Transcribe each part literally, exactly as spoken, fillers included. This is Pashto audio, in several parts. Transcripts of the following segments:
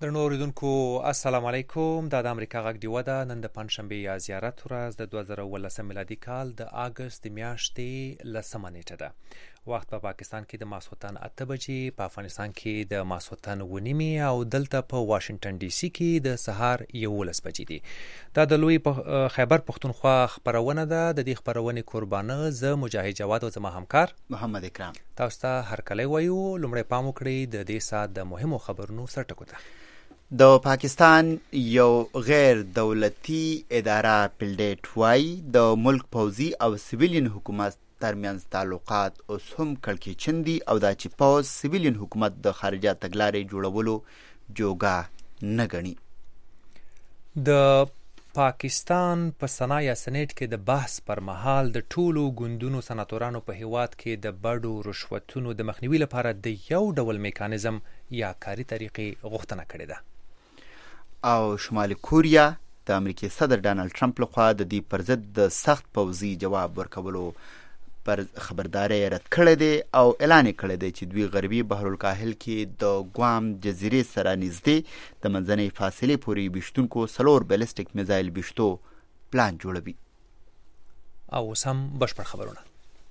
درنو اوریدونکو السلام علیکم. دا د امریکا غږ ډیوه ده. نن د پنجشنبې یا زیارت ورځ د دوه زره اوولسم میلادي کال د اګست د میاشتې لسمه نیټه ده. وخت په پاکستان کې د ماسخوتن اته بجې، په افغانستان کې د ماسخوتن اوه نیمې او دلته په واشنگټن ډي سي کې د سهار یولس بجې دي. دا د لوی خیبر پښتونخوا خپرونه ده. د دې خپرونې قربانه زه مجاهد جواد او زما همکار محمد اکرام تاسو ته هرکلی وایو. لومړی پام وکړئ د دې ساعت د مهمو خبرونو سرټکو ته. د پاکستان یو غیر دولتي اداره پلډیټ وای د ملک پوځي او سیویلین حکومت ترمنځ تعلقات اوس هم کړکېچن دي او دا چې پوځ سیویلین حکومت د خارجه تګلارې جوړولو جوګه نه ګڼي. د پاکستان په سنا یا سنیټ کې د بحث پر مهال د ټولو ګوندونو سناتورانو په هیواد کې د بډو رشوتونو د مخنیوي لپاره د یو ډول میکانیزم یا کاري طریقې غوښتنه کړې ده. او شمالي کوریا د امریکای صدر ډانلډ ټرمپ لخوا د دې پر ضد د سخت پوځي جواب ورکولو پر خبرداري رد کړې ده او اعلان کړی دی چې دوی غربي بحر الکاهل کې د ګوام جزیرې سره نږدې د منځنۍ فاصلې پورې بیشتونکو سلور بیلسټیک میزایل بیشتو پلان جوړوي. او اوس هم بشپړ خبرونه.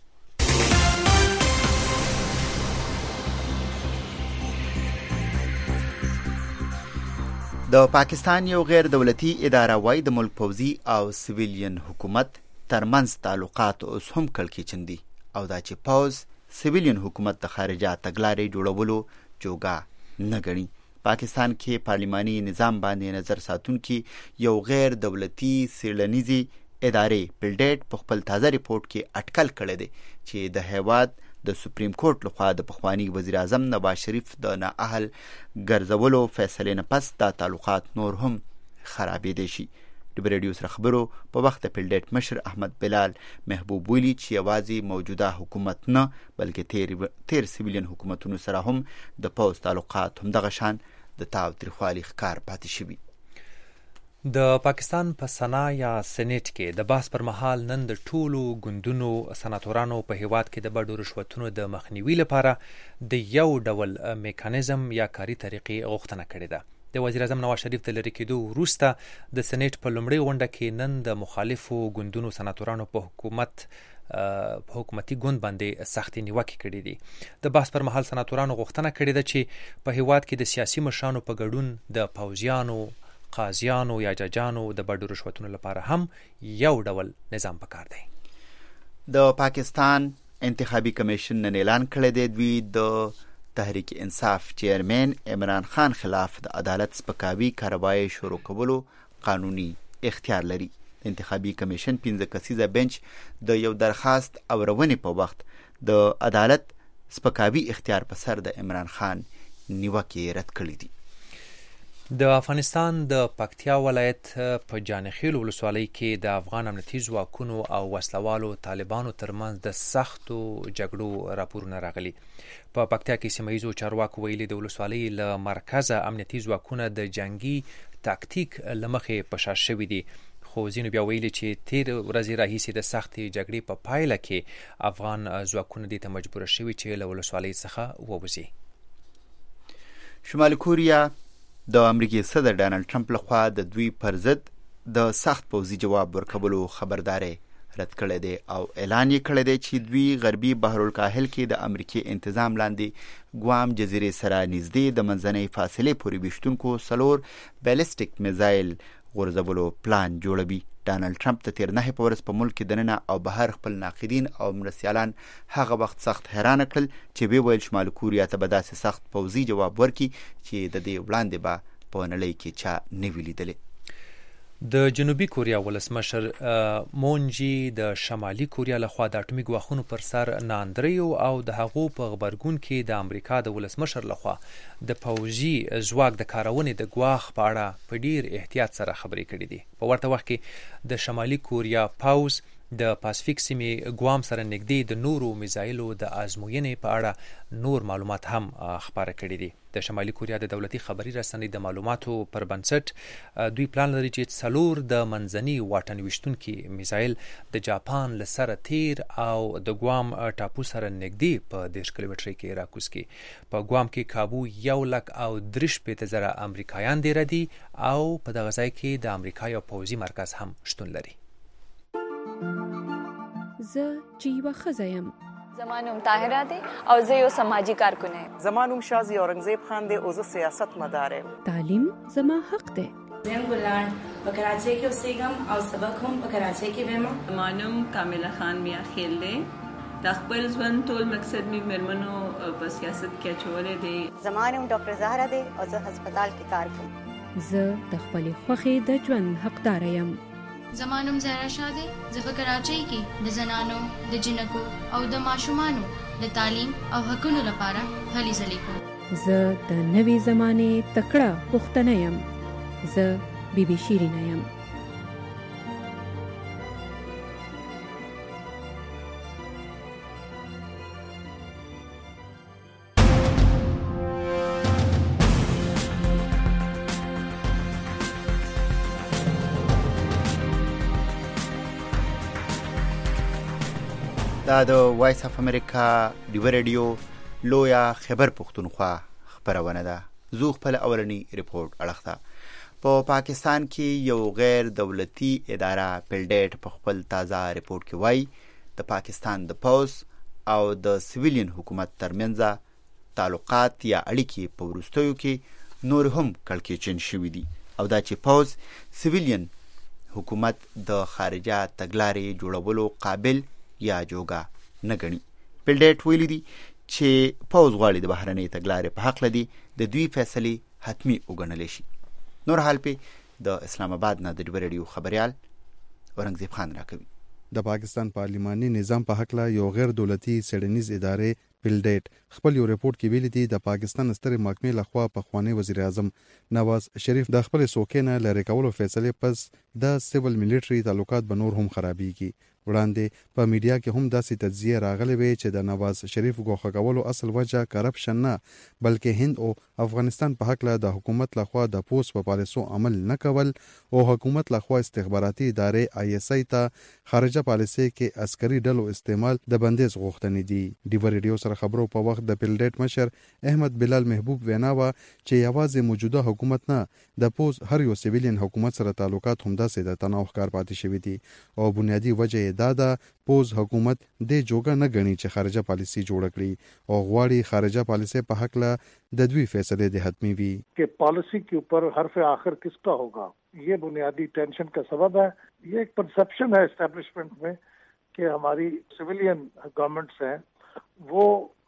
د پاکستان یو غیر دولتي اداره وای د ملک پوځي او سیویلین حکومت ترمنځ تعلقات اوس هم کړکېچن دي او دا چې پوځ سیویلین حکومت د خارجه تګلارې جوړولو جوګه نه ګڼي. پاکستان کې پارلماني نظام باندې نظر ساتونکي یو غیر دولتي څېړنیزې ادارې پلډیټ په خپل تازه ریپورت کې اټکل کړی دی چې د هیواد د سپریم کورټ لخوا د پخوانی وزیر اعظم نواز شریف د نااهل ګرځولو فیصلې نه پس دا تعلقات نور هم خرابېدی شي. د ریډیو سره خبرو په وخت د پلډیټ مشر احمد بلال محبوب ویلي چې یوازې موجوده حکومت نه بلکې تیر تیر سیویلین حکومتونو سره هم د پوځ تعلقات هم دغه شان د تاو تریخوالي ښکار پاتې شوي. د پاکستان په سنا یا سنیټ کې د بحث پر مهال نن د ټولو ګوندونو سناتورانو په هیواد کې د بډو رشوتونو د مخنیوي لپاره د یو ډول میکانیزم یا کاري طریقې غوښتنه کړې ده. د وزیر اعظم نواز شریف د لرې کېدو وروسته د سنیټ په لومړۍ غونډه کې نن د مخالفو ګوندونو سناتورانو په حکومت په حکومتي ګوند باندې سختې نیوکې کړې دي. د بحث پر مهال سناتورانو غوښتنه کړې ده چې په هیواد کې د سیاسي مشرانو په ګډون د پوځیانو، قاضیانو یا ججانو د بډو رشوتونو لپاره هم یو ډول نظام پکار دی. د پاکستان انتخابي کمیشن نن اعلان کړی دی دوی د تحریک انصاف چیرمن عمران خان خلاف د عدالت سپکاوي کاروایی شروع کولو قانوني اختیار لري. انتخابي کمیشن پنځه کسیزه بنچ د یو درخواست اورونې په وخت د عدالت سپکاوي اختیار په سر د عمران خان نیوکې رد کړې دي. د افغانستان د پکتیا ولایت په جانخیل ولسوالۍ کې د افغان امنیتي ځواکونو او وسلوالو طالبانو ترمنځ د سختو جګړو راپورونه راغلي. په پکتیا کې سیمه ییزو چارواکو ویلي د ولسوالۍ له مرکزه امنیتي ځواکونه د جنگي تاکتیک له مخې په شا شوي دي، خو ځینو بیا ویلي چې تیر ورځې راهیسې د سختې جګړې په پایله کې افغان ځواکونه دې ته مجبوره شوي چې له ولسوالۍ څخه ووځي. شمالي کوریا د امریکای صدر ډانلډ ټرمپ لخوا د دوی پر ضد د سخت پوځي جواب ورکولو خبرداري رد کړی دی او اعلان یې کړی دی چې دوی غربي بحر الکاهل کې د امریکای انتظام لاندې ګوام جزیرې سره نږدې د منځنۍ فاصلې پورې بیشتونکو سلور بیلسټیک میزایل غورځولو پلان جوړوي. ډانلډ ټرمپ د تیر نهه په ورځ په ملک کې دننه او بهر خپل ناقدین او مرستیالان هغه وخت سخت حیران کړل چې وی ویل شمال کوریا ته به داسې سخت پوځي جواب ورکړي چې د دې وړاندې به په نړۍ کې چا نه وی لیدلی. د جنوبي کوریا ولسمشر مون جی د شمالي کوریا لخوا د اټومي ګواښونو پر سر ناندریو او د هغو په غبرګون کې د امریکا د ولسمشر لخوا د پوځي ځواک د کارونې د ګواښ په اړه په ډیر احتیاط سره خبرې کړې دي. په ورته وخت کې د شمالي کوریا پوځ د پاسفیک سیمې ګوام سره نږدې د نورو میزایلو د ازموینې په اړه نور معلومات هم خپاره کړي دي. د شمالي کوریا د دولتي خبري رسنۍ د معلوماتو پر بنسټ دوی پلان لري چې څلور د منځني واټن ویشتونکي میزایل د جاپان له سره تیر او د ګوام ټاپو سره نږدې په دېرش کیلومترۍ کې راکوز کړي. په ګوام کې کابو یو لک او درې شپېته زره امریکایان دیره دي او په دغه ځای کې د امریکا یو پوځي مرکز هم شتون لري. زه چې یوه ښځه یم. زما نوم طاهره دی او زه یو سماجي کارکن یم. زما نوم شازي اورنګزیب خان دی او زه سیاست مدار یم. تعلیم زما حق دی. زم ګلان په کراچۍ کې اوسېږم او سبق هم په کراچۍ کې وایم. زما نوم کامله خان میا خیل دی. د خپل ژوند ټول مقصد مې مېرمنو په سیاست کې اچولی دی. زما نوم ډاکټر زهره دی او زه هسپتال کې کار کوم. زه د خپلې خوښې د ژوند حقداره یم. زما نوم زهرا شاه دی. زه په کراچۍ کې د زنانو د جنکو او د ماشومانو د تعلیم او حقونو لپاره هلې ځلې کوم. زه د نوې زمانې تکړه پښتنه یم. زه بی بی شیرینه یم. دا د وایس اف امریکا ډیو ریډیو لویا خبر پښتونخوا خبرونه ده. زه خپل اولنی ریپورت اړخته. په پاکستان کې یو غیر دولتي اداره پلډیټ په خپل تازه ریپورت کې وایي د پاکستان د پوز او د سیویلین حکومت ترمنځ تعلقات یا اړیکې په وروستیو کې نور هم کړکېچن شوي دي او دا چې پوز سیویلین حکومت د خارجه تګلارې جوړولو قابل یا جوګه نه ګڼي. پلډیټ ویلي دي چې پوز غواړي د بهرنۍ تګلارې په حق لدی د دوی فیصلې حتمی وګڼل شي. نور حال په د اسلام آباد نه د ډیو ریډیو خبريال اورنګزیب خان راکوي. د پاکستان پارلیماني نظام په حق لا یو غیر دولتي سړنیز ادارې پلډیټ خپل یو ریپورت کې ویلي دي د پاکستان ستر محکمې لخوا په خوانی وزیر اعظم نواز شریف د خپل سوکینه لری کولو فیصله پس د سیول ملټری تعلقات به نور هم خرابېږي. وړاندې په میډیا کې هم داسې تجزیه راغلې وي چې د نواز شریف ګوښه کولو اصل وجه کرپشن نه بلکې هند او افغانستان په حق له د حکومت لخوا د پوس په پالیسو عمل نه کول او حکومت لخوا استخباراتي ادارې آی اس آی ته خارجه پالیسي کې عسکري ډلو استعمال د بندیز غوښتنې دي. ډیو ریډیو سره خبرو په وخت د پلډیټ مشر احمد بلال محبوب ویناوه چې یوازې موجوده حکومت نه د پوز هر یو سیویلین حکومت سره تعلقات هم داسې د تناو ښکار پاتې شوي دي او بنیادی وجه دا ده پوز حکومت د جوګه نه غني چې خارجه پالیسی جوړ کړي او غواړي خارجه پالیسی په حق له د دوی فیصله د حتمی وي کہ پالیسی کے اوپر حرف آخر کس کا ہوگا. یہ بنیادی ٹینشن کا سبب ہے. یہ ایک پرسپشن ہے اسٹیبلشمنٹ میں کہ ہماری سویلین گورنمنٹس ہیں وہ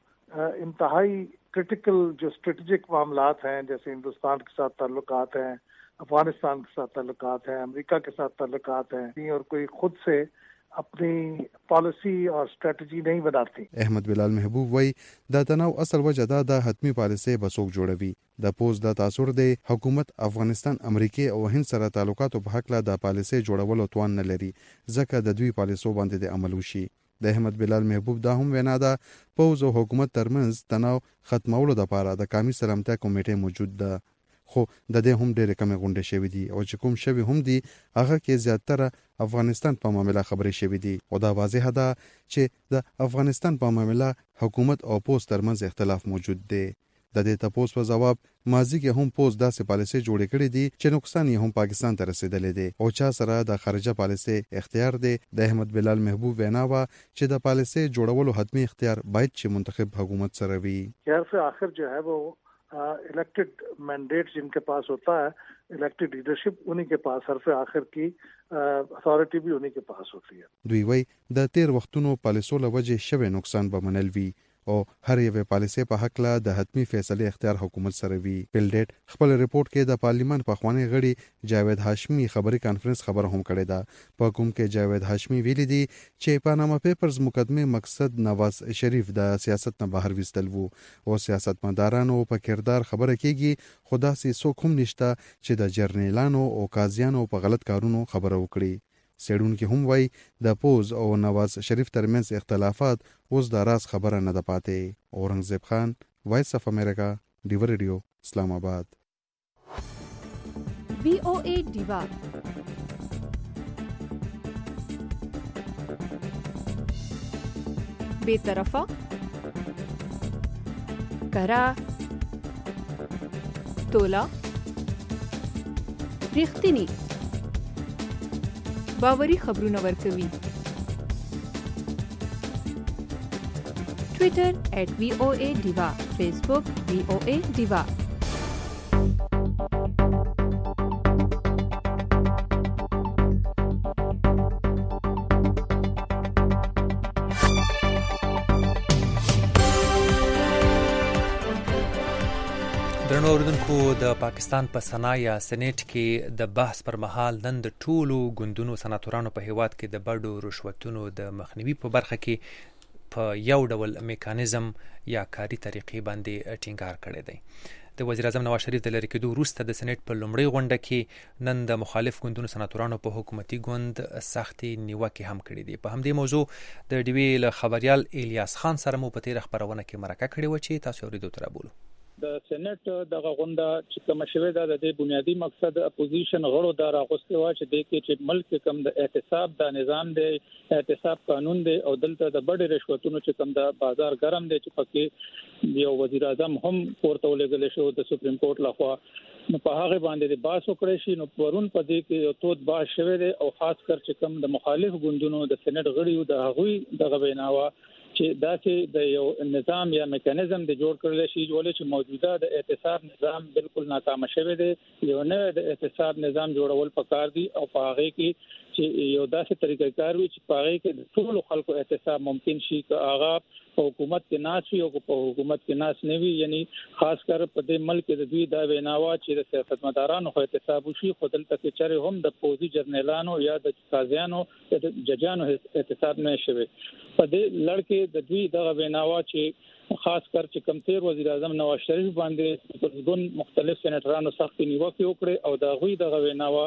انتہائی کرٹیکل جو اسٹریٹجک معاملات ہیں جیسے ہندوستان کے ساتھ تعلقات ہیں, افغانستان کے ساتھ تعلقات ہیں, امریکہ کے ساتھ تعلقات ہیں اور کوئی خود سے اپنی پالیسی اور اسټریټجی نه بناتی. احمد بلال محبوب وای د تناو اصل وجه دا د حتمی پالیسي بسوک جوړوي. د پوز د تاثر دی حکومت افغانستان امریکا او هند سره تعلقات په حق له د پالیسي جوړولو توان نه لري ځکه د دوی پالیسو باندې د عمل وشي. د احمد بلال محبوب دا هم وینا ده پوز او حکومت ترمنځ تناو ختمولو لپاره د قومي سلامتیا کمیټه موجود ده خو د دې هم ډېرې کمې غونډې شوې دي او چې کوم شوي هم دي هغه کې زیاتره افغانستان په معاملې خبرې شوې دي او دا واضح ده چې د افغانستان په معاملې حکومت او پوز ترمنځ اختلاف موجود دی. د دې تاسو په جواب ماضی کې هم پوز داسې پالیسي جوړې کړې دي چې نقصان یې هم پاکستان ته رسیدلې دي او چا سره د خارجه پالیسي اختیار دی. د احمد بلال محبوب ویناوه چې د پالیسي جوړولو حتمی اختیار باید چې منتخب حکومت سره وي. حرف آخر جو ہے وہ الیکٹڈ مینڈیٹ جن کے پاس ہوتا ہے, الیکٹڈ لیڈرشپ انہی کے پاس, حرف آخر کی اتھارٹی بھی انہی کے پاس ہوتی ہے. دوی وای د تیر وختونو پالیسو لوجه شوه نقصان به منل وی او هر یو پالیسي په حق له د حتمی فیصله اختیار حکومت سره وی. پلډیټ خپل ریپورت کې د پارلیمان په خوانی غړي جاوید هاشمی خبري کانفرنس خبر هم کړی دا. په کوم کې جاوید هاشمی ویلي دي چې پاناما پیپرز مقدمه مقصد نواز شریف د سیاست نه بهر وستل وو او سیاستمدارانو په کردار خبره کیږي خدا سي څوک هم نشته چې د جرنیلانو او قاضیانو په غلط کارونو خبره وکړي. سیډونکو هم وایي د پوز او نواز شریف ترمنځ اختلافات اوس د راز خبره نه ده پاتې. اورنګزیب خان، وایس اف امریکا، ډیو ریډیو، اسلام آباد. وی او ای ډیوا بے طرفه کرا تولا ریښتینی باوري خبرونه ورکوي. ټویټر ایٹ وی او ای ډیوا، فیسبوک وی او ای ډیوا. درنو اوریدونکو، د پاکستان په سنا یا سینیټ کې د بحث پر مهال نن د ټولو ګوندونو سناتورانو په هیواد کې د بډو رشوتونو د مخنیوي په برخه کې په یو ډول میکانیزم یا کاري طریقې باندې ټینګار کړی دی. د وزیر اعظم نواز شریف د لرې کېدو وروسته د سینیټ په لومړۍ غونډه کې نن د مخالف ګوندونو سناتورانو په حکومتي ګوند سختې نیوکې هم کړې دي. په همدې موضوع د ډیوې له خبریال الیاس خان سره مو په تېره خپرونه کې مرکه کړې وه چې تاسو اورېدو ته رابولو. د سېنات دغه غونډه چې کوم شوه د دې بنیادی مقصد اپوزیشن غړو د راغوستي وا چې د کې چې ملک کم د احتساب د نظام دی، احتساب قانون دی او دلته د بډې رشوتونو چې کم د بازار ګرم دی چې پکې یو وزیر اعظم هم پورته ولګل شو د سپریم کورټ لخوا. نو په هغه باندې د باس وکړې شي. نو پرون په دې کې یو تود باس شوه دی او خاص کر چې کم د مخالف ګوندونو د سېنات غړي د هغوی دغه ویناوه چې داسې د یو نظام یا میکانیزم د جوړ کړل شي ولې چې موجوده د احتساب نظام بالکل ناکام شوی دی. یو نه د احتساب نظام جوړول پکار دي او په هغه کې چې یو داسې طریقې کار وي چې په هغه کې ټول خلکو احتساب ممکن شي که هغه په حکومت کې ناس وي او په حکومت کې ناس نه وي. یعنی خاص کر په دې ملک د دوی دا ویناوه چې د سیاستمدارانو خو احتساب وشي خو دلته کې چره هم د پوزي جرنیلانو یا د قاضیانو یا د ججانو احتساب نه شوی. په دې لړ کې د دوی دغه ویناوه چې خاص کر چې کم تیر وزیر اعظم نواز شریف باندې پرګون مختلف سېناترانو سخت نیوکه وکړه او دا غوي دغه ویناوه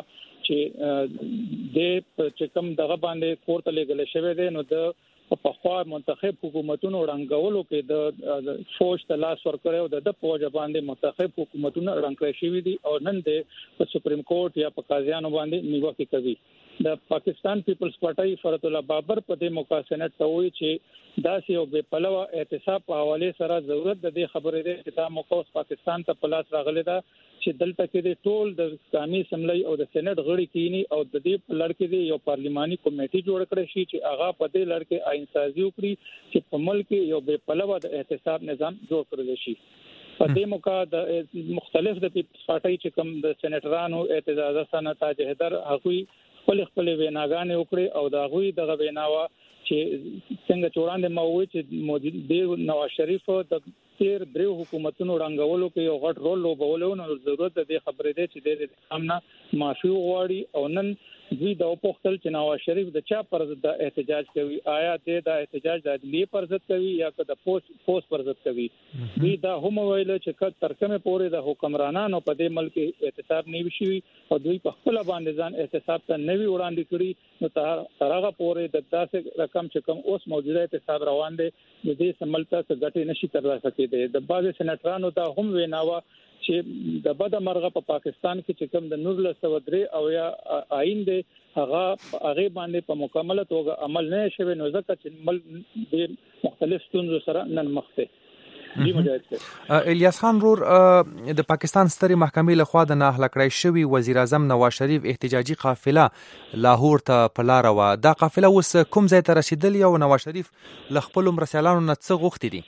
چې د چې کم دغه باندې کوړه لګل شوی دی. نو د په خوا منتخب حکومتونو رنګولو کې د فوج ته لاس ورکړو د د فوج باندې منتخب حکومتونو رنګ شوی دي او نن د سپریم کورټ یا په قاضیانو باندې نیوکه کوي. د پاکستان پیپلز پارټي فرت الله بابر په دې موقع سېنات ته وایي چې داسې یو بے پلوه احتساب په حواله سره ضرورت د دې خبرې ده چې دا موقع پاکستان ته پلاس راغلی ده چې دلته کې د ټول د قومي اسمبلی او د سېنات غړي کینی او د دې لړ کې یو پارلیماني کمیټي جوړ کړی شي چې هغه په دې لړ کې آئین سازي وکړي چې په ملک یو بے پلوه د احتساب نظام جوړ کړل شي. په دې موقع د مختلف د پیپلز پارټي چې کوم د سېناترانو اعتزاز حسن تاج حیدر هغوی خپل خپل ویناګانې وکړي او دا غوي دغه ویناوه چې څنګه چوراند مووي چې موجود دی نواز شریف د تیر درو حکومتونو رنګولو کې یو غټ رول لوبولو نو ضرورت د خبرې ده چې د سامنا معافي غواړي او نن دوی د پوښتل چې نواز شریف د چا پر ضد احتجاج کوي، آیا د احتجاج د عدلیه پر ضد کوي یا د پوسټ پوسټ پر ضد کوي. دوی دا هم ویل چې کله ترکمه پورې د حکمرانانو په دې ملک احتساب نه وشي او دوی په خپل باندې ځان احتساب ته نوي وړاندې کړی نو تر هغه پورې د داسې رقم چې کوم اوس موجوده احتساب روان دي د دې سملته څخه ګټه نشي ترلاسه کېدای. د بعض سېناترانو ته هم ویناوه چې د بده مرغه په پاکستان کې چې کوم د نورل سودري او یا آئین دی هغه هغه باندې په مکمل توګه عمل نه شوی نو ځکه چې مل د مختلف ستونزو سره نن مخ دی. الیاس خان رور د پاکستان سترې محکمې لخوا د ناهله کړی شوی وزیر اعظم نواز شریف احتجاجي قافله لاهور ته په لاره وه. دا قافله اوس کوم ځای ته رسیدلې او نواز شریف له خپلو مرسیالانو نه څه غوښتي دي؟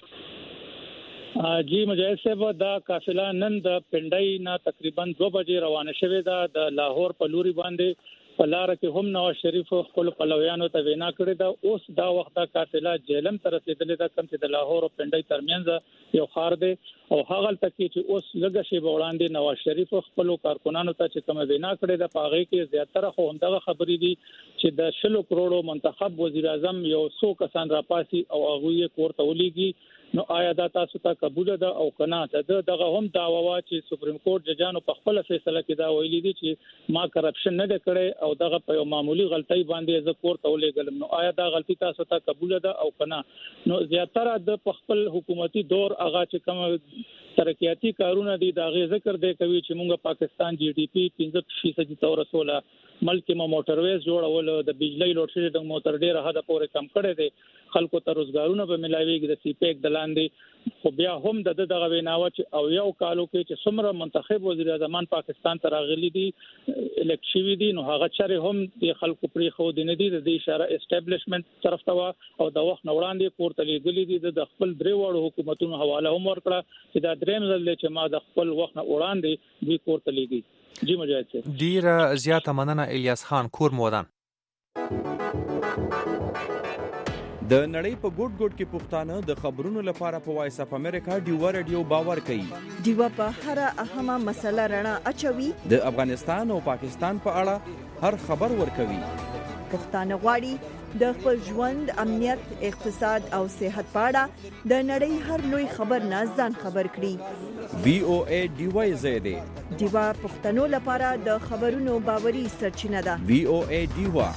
جی مجاهد صاحب دا قافله نن د پنډای نه تقریبا دو بجې روانه شوې ده. د لاهور په لوري باندې په لار کې هم نواز شریف خپل پلویانو ته وینا کړې ده. اوس دا وخت دا قافله جیلم ته رسیدلې ده کوم چې د لاهور او پنډای ترمنځ یو خار دی او هغه تکي چې اوس لږه شی وړاندې نواز شریف خپل کارکونانو ته چې کوم وینا کړې ده په هغه کې زیاتره خو همدغه خبرې دي چې د شلو کروڑو منتخب وزیر اعظم یو څو کسان راپاسي او هغه یې کوړه ولېږي نو آیا دا تاسو ته قبول ده او کنه ته دغه هم داوا وا چې سپریم کورټ ججانو په خپل فیصله کې دا ویلي دي چې ما کرپشن نه کړی او دغه په معمولی غلطۍ باندې زه کورټ ولېګلم نو آیا دا غلطي تاسو ته قبول ده او کنه نو زیاتره د خپل حکومتي دور هغه چې کوم ترقیاتی کارونه دي دا غي ذکر دی کوي چې موږ پاکستان جی ډي پی پنځه فیصد تور رسوله ملک ما موټرویز جوړول د بجلی لوډ شیډینګ موټر ډیره حد پورې کم کړی دی خلکو ته روزګارونه به ملایويږي د سی پیک د لاندې خو بیا هم د دغه ویناوه چې او یو کالو کې چې څومره منتخب وزیر اعظم پاکستان ته راغلي دي الکشوي دي نو هغه چره هم د خلکو پرې خو د ندي د اشاره اسټابلیشمنت طرف ته او د وخت نوړاندې پورته لګلي دي د خپل درې وړو حکومتونو حواله هم ورکړه چې دا دریم ځل چې ما د خپل وخت وړاندې دوی پورته لګي جی مجاهد صاحب ډیر زیاته مننه الیاس خان کور مودان د نړۍ په ګوټ ګوټ کې پښتانه د خبرونو لپاره په وایس اف امریکا ډیوا رادیو باور کوي ډیوا په هر اهمه مسله رڼا اچوي د افغانستان او پاکستان په اړه هر خبر ورکوي پښتانه غواړي د خپل ژوند امنیت اقتصاد او صحت په اړه د نړۍ هر لوی خبر نه ځان خبر کړي وی او ای ډیوا زیاده ډیوا پښتنو لپاره د خبرونو باوري سرچینه ده وی او ای ډیوا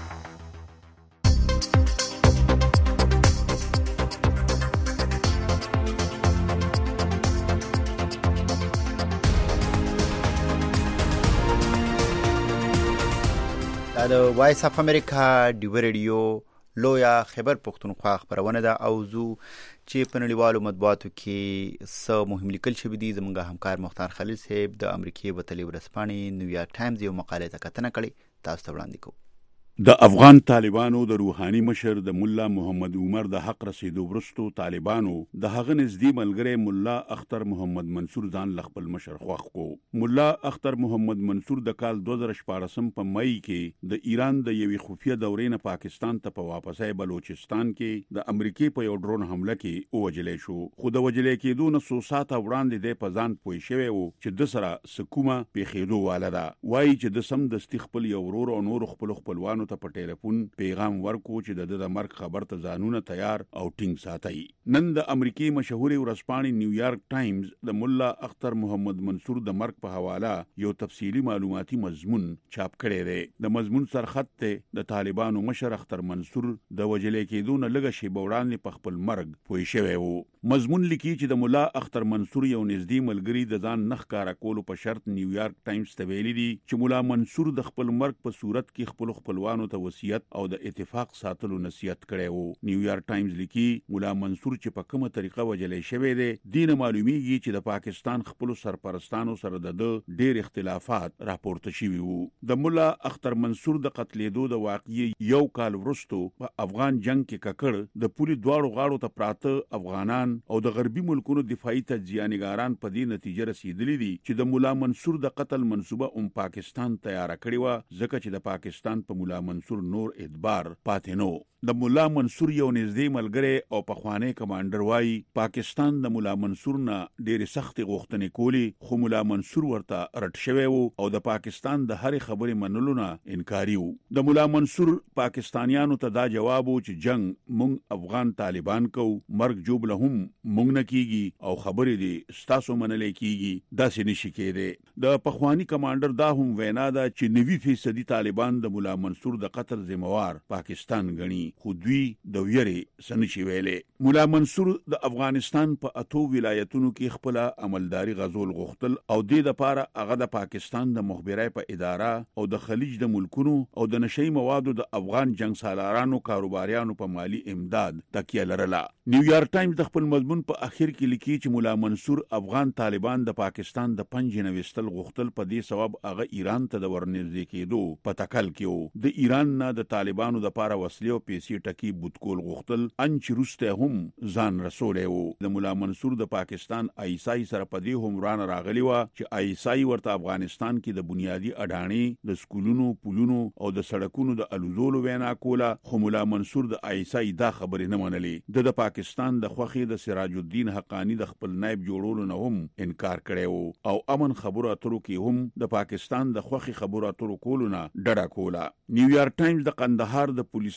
د وایس اف امریکا ډیو ریډیو لویا خیبر پښتونخوا خبرونه ده او زو چې په نړیوالو مطبوعاتو کې څه مهم لیکل شوي دي زموږ همکار مختار خلیل صاحب د امریکای وتلې ورځپاڼې نیویارک ټایمز یو مقاله ته کتنه کړې تاسو ته وړاندې کوو د افغان طالبانو د روحاني مشر د مولا محمد عمر د حق رسیدو وروسته طالبانو د هغه نږدې ملګری مولا اختر محمد منصور ځان خپل مشر خوښ کو مولا اختر محمد منصور د کال دوه زره شپاړس په مئی کې د ایران د یوې خفیه دورې نه پاکستان ته په واپسای بلوچستان کې د امریکای په یو ډرون حمله کې ووجلې شو خو د وجلې کېدو نه څو ساعته وړاندې د پزان پوي شوی وو چې د سره سکومه پیښېدو واله ده وایي چې د سم د خپل یو ورور او نور خپل خپلوانو ته په ټلیفون پیغام ورکو چې د د مرګ خبر ته ځانونه تیار او ټینګ ساتي نن د امریکای مشهوري ورځپاڼې نیویارک ټایمز د مولا اختر محمد منصور د مرګ په حواله یو تفصیلی معلوماتي مضمون چاپ کړی دی د مضمون سرخط ته د طالبانو مشر اختر منصور د وجلې کېدو نه لږه شی بوړاندې په خپل مرګ پوي شوی وو مضمون لیکي چې د مولا اختر منصور یو نږدې ملګری د ځان نخ کارا کولو په شرط نیویارک ټایمز ته ویلي دي چې مولا منصور د خپل مرګ په صورت کې خپل خپلوانو ته وصیت او د اتفاق ساتلو نصیحت کړی وو نیویارک ټایمز لیکي مولا منصور چې په کومه طریقه وجلې شوی دی دین معلومیږي چې د پاکستان خپل سرپرستانو سره د ډېر اختلافات راپورته شوي وو د مولا اختر منصور د قتلېدو د واقعي یو کال وروسته په افغان جنگ کې ککړ د پولی دواړو غاړو ته پراته افغانان او د غربي ملکونو دفاعي تجزیه‌نګاران په دې نتیجه رسیدلی دي چې د مولا منصور د قتل منسوبه هم پاکستان تیار کړی و ځکه چې د پاکستان په مولا منصور نور ادبار پاتې نو د مولا منصور یو نږدې ملګری او پخوانی کمانډر وایي پاکستان د مولا منصور نه ډېرې سختې غوښتنې کولې خو مولا منصور ورته رټ شوی وو او د پاکستان د هرې خبرې منلو نه انکاري وو د مولا منصور پاکستانیانو ته دا جواب وو چې جنگ مونږ افغان طالبان کو مرګ جوړ هم مونږ نه کیږي او خبرې دي ستاسو منلې کیږي داسې نشي کېدی د پخوانی کمانډر دا هم وینا ده چې نوي فیصدي طالبان د مولا منصور د قتل ذمہوار پاکستان غني خو دوی د ویرې سنشي ویلې مولا منصور د افغانستان په اتو ولایتونو کې خپل عملداري غزول غوښتل او د لپاره هغه د پاکستان د مخبرای په اداره او د خلیج د ملکونو او د نشئی موادو د افغان جنگ سالارانو کاروباریانو په مالی امداد تکیه لرله نیویارک ټایمز د خپل مضمون په اخر کې لیکي چې مولا منصور افغان طالبان د پاکستان د پنځه نوستل غوښتل په دې سبب هغه ایران ته د ورنږدې کېدو په تکل کې د ایران نه د طالبانو د لپاره وسلې او پیسې ټکی بوتکول غوښتل انچ روسته هم ځان رسولې وو د مولا منصور د پاکستان ایسای سره په دې هم ران راغلی و چې ایسای ورته افغانستان کې د بنیادی اډانی د سکولونو پولونو او د سړکونو د الوزولو وینا کوله خو مولا منصور د ایسای دا خبرې نه منلې د پاکستان د خوخي د سراج الدین حقانی د خپل نائب جوړولو نه هم انکار کړی وو او امن خبرو اترو کې هم د پاکستان د خوخي خبرو اترو کولو نه ډډه کوله نیویارک ټایمز د قندهار د پولیس مشر او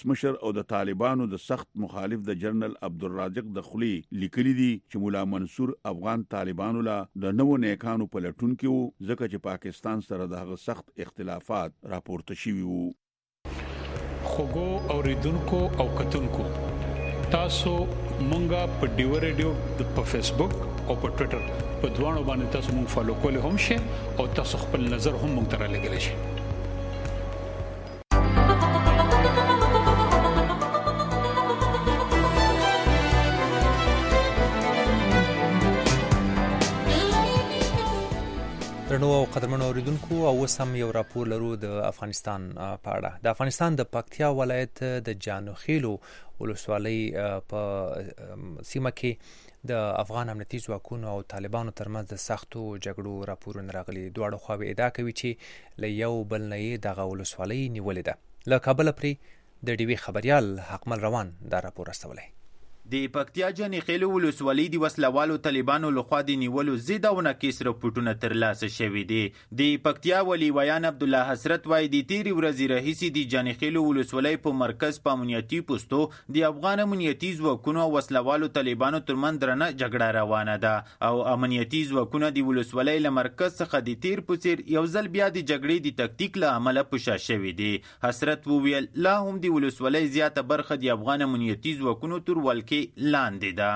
او د طالبانو د سخت مخالف د جنرال عبدالرازق د خلی لیکلي دي چې مولا منصور افغان طالبانو لا د نوو نیکانو په لټون کې وو ځکه چې پاکستان سره د سخت اختلافات راپورته شوي وو. خوګو اوریدونکو او کتونکو تاسو مونږه په ډیو ریډیو په فیسبوک او په ټوئیټر په دوانو باندې تاسو مونږ فالو کولای هم شئ او تاسو خپل نظر هم مونږ ته رالیږلی شئ. درنو او قدرمنو اوریدونکو او وسم یو راپور لرو د افغانستان په اړه. د افغانستان د پکتیا ولایت د جانوخیلو ولسوالۍ په سیمه کې د افغان امنیتي ځواکونو او طالبانو ترمنځ د سختو جګړو راپورونه راغلي. دواړه خواوې ادعا کوي چې له یو بل نه یې دغه ولسوالۍ نیولې ده. له کابله پرې د ډیوي خبریال حقمل روان دا راپور استولی. د پکتیا جانخیلو ولسوالۍ د وسلوالو طالبانو لخوا د نیولو ضد او ناقص رپورټونه ترلاسه شوي دي. د پکتیا ولی ویان عبدالله حسرت وایي د تیرې ورځې راهیسې د جانخیلو ولسوالۍ په مرکز په امنیتي پوستو د افغان امنیتي ځواکونو او وسلوالو طالبانو ترمنځ درنه جګړه روانه ده او امنیتي ځواکونه د ولسوالۍ له مرکز څخه د تیر په څیر یو ځل بیا د جګړې د تکتیک له امله پوښا شوي دي. حسرت وویل لا هم د ولسوالۍ زیاته برخه د افغان امنیتي ځواکونو تر ولکې لاندې ده.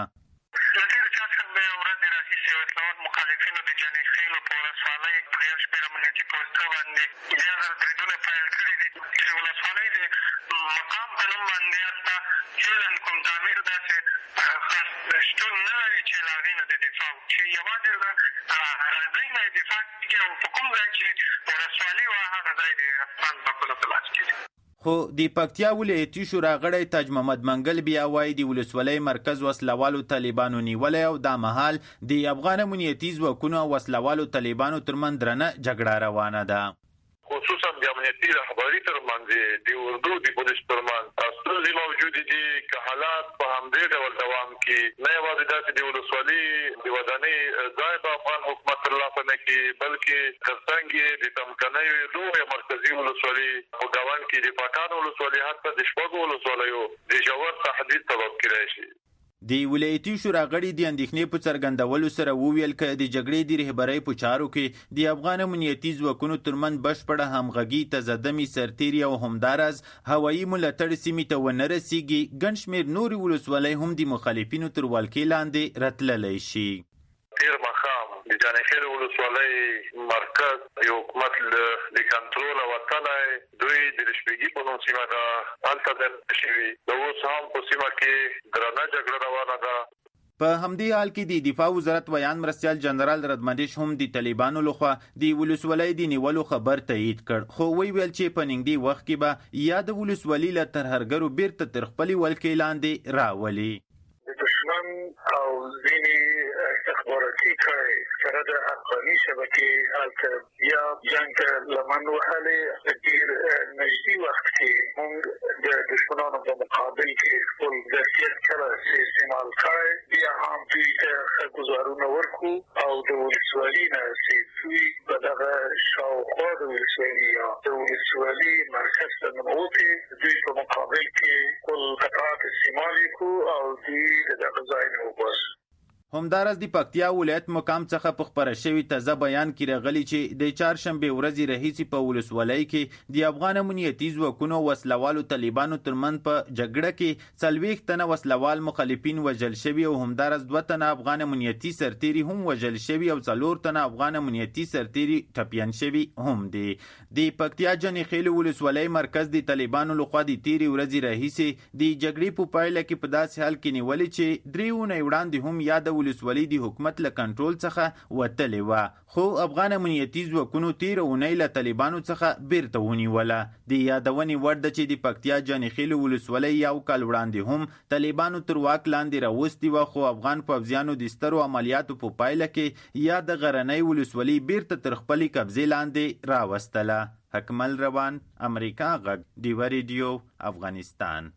خو د پکتیا ولایتي شورا غړی تاج محمد منګل بیا وایي د ولسوالۍ مرکز وسلوالو طالبانو نیولی او دا مهال د افغان امنیتي ځواکونو او وسلوالو طالبانو ترمنځ درنه جګړه روانه ده. خصوصا د امنیتي رهبرۍ ترمنځ د اردو د پولیس ترمنځ ستونزې موجودې دي که حالات په همدې ډول دوام کړي نه یوازې داسې د ولسوالۍ د ودانۍ ځای په افغان حکومت ترلاسه نه کړي بلکې ترڅنګ یې د څمکنیو لویه مرکزي ولسوالۍ په ګاونډ کې د پاټان ولسوالۍ حتی د شپږو ولسوالیو د ژور تهدید سبب کېدای شي. د ولایتي شورا غړي د اندېښنې په څرګندولو سره وویل که د جګړې د رهبرۍ په چارو کې د افغان امنیتي ځواکونو ترمنځ بشپړه همغږي تزدمي سرتیري او همداراز هوایي ملاتړ سیمې ته ونه رسیږي ګڼ شمېر نورې ولسوالۍ هم د مخالفینو تر ولکې لاندې راتللی شي. تیر ماښام د جانخیل ولسوالۍ مرکز د حکومت د کنټرول وتلی دوی د رشبګي په نوم سیمه ده هلته دننه شوي د اوس هم په سیمه کې درنه جګړه روانه ده. په همدې حال کې د دفاع وزارت ویان مرستیال جنرال ردمندش هم د طالبانو لخوا د ولسوالۍ د نیولو خبر تایید کړ خو وی ویل چې په نږدې وخت کې به یا د ولسوالۍ له ترهرګرو بیرته تر خپلې ولکې لاندې راولي. د دشمن او ځینې استخباراتي کړۍ سره د افغاني شبکې هلته یا جنګ ته لمن وهلې په ډېر نږدې وخت کې موږ د دشمنانو په مقابل کې خپل ظرفیت سره استعمال کړی بیا هم دوی ته ښه ګزارونه ورکړو او د ولسوالۍ نه چې دوی په دغه شاوخوا د ولسوالۍ یا د ولسوالۍ مرکز ته ننوتې دوی په مقابل کې خپل قطعات استعمال کړو او دوی د دغه ځای نه وباسو. همداراز د پکتیا ولایت مقام څخه په خپره شوي تازه بیان کې راغلي چې د چهارشنبې ورځې راهیسې په ولسوالۍ کې د افغان امنیتي ځواکونو وسلوالو طالبانو ترمنځ په جګړه کې څلوېښت تنه وسلوال مخالفین وژل شوي او همداراز دوه تنه افغان امنیتي سرتیري هم وژل شوي او څلور تنه افغان امنیتي سرتیري ټپیان شوي هم دي. د پکتیا جانخیل ولسوالۍ مرکز د طالبانو لخوا د تیرې ورځې راهیسې د جګړې په پایله کې په داسې حال کې نیولې چې درې اونۍ وړاندې هم یا د ولسوالۍ د حکومت له کنټرول څخه وتلې وه خو افغان امنیتي ځواکونو تیره اونۍ له طالبانو څخه بیرته ونیوله. د یادونې وړ ده چې د پکتیا جانخیل ولسوالۍ یو کال وړاندې هم طالبانو تر واک لاندې راوستې وه خو افغان پوځیانو د سترو عملیاتو په پایله کې یا د غرنۍ ولسوالۍ بیرته تر خپلې قبضې لاندې راوستله. حکمل روان امریکا غږ ډیوه ریډیو افغانستان.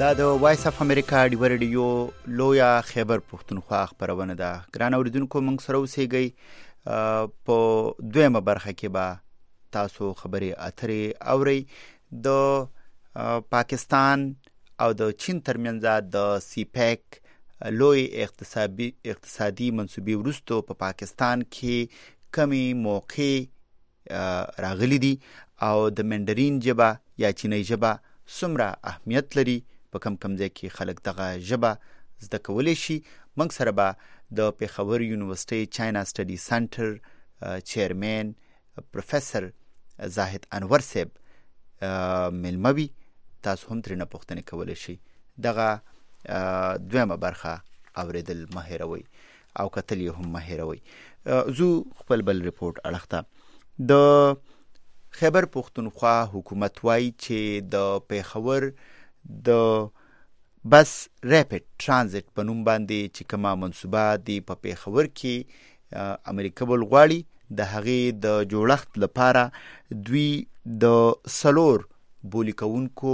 دا د وایس اف امریکا ډیو رادیو لویا خیبر پښتونخوا خبرونه ده. ګران اوریدونکو موږ سره اوسئ. په دویمه برخه کې به تاسو خبرې اترې اورئ. د پاکستان او د چین ترمنځ د سی پیک لوی اقتصادي اقتصادي منصوبې وروسته په پا پاکستان کې کمی موقع راغلي دي او د منډرین ژبه یا چینی ژبه څومره اهمیت لري، په کم کم ځای کې خلک دغه ژبه زده کولی شي. موږ سره به د پېښور یونیورسټۍ چاینا سټډي سنټر چیرمن پروفیسر زاهد انور صاحب مېلمه وي. تاسو هم ترېنه پوښتنې کولی شئ. دغه دویمه برخه اورېدل مه هېروئ او کتل یې هم مه هېروئ. زو خپل بل رپورټ اړخ ته. د خیبر پښتونخوا حکومت وایي چې د پېښور د بس ریپټ ترانزیت په نوم باندې چې کومه منصوبه دی په پېښور کې امریکا بل غواړي، د هغې د جوړښت لپاره دوی د څلور بولي کوونکو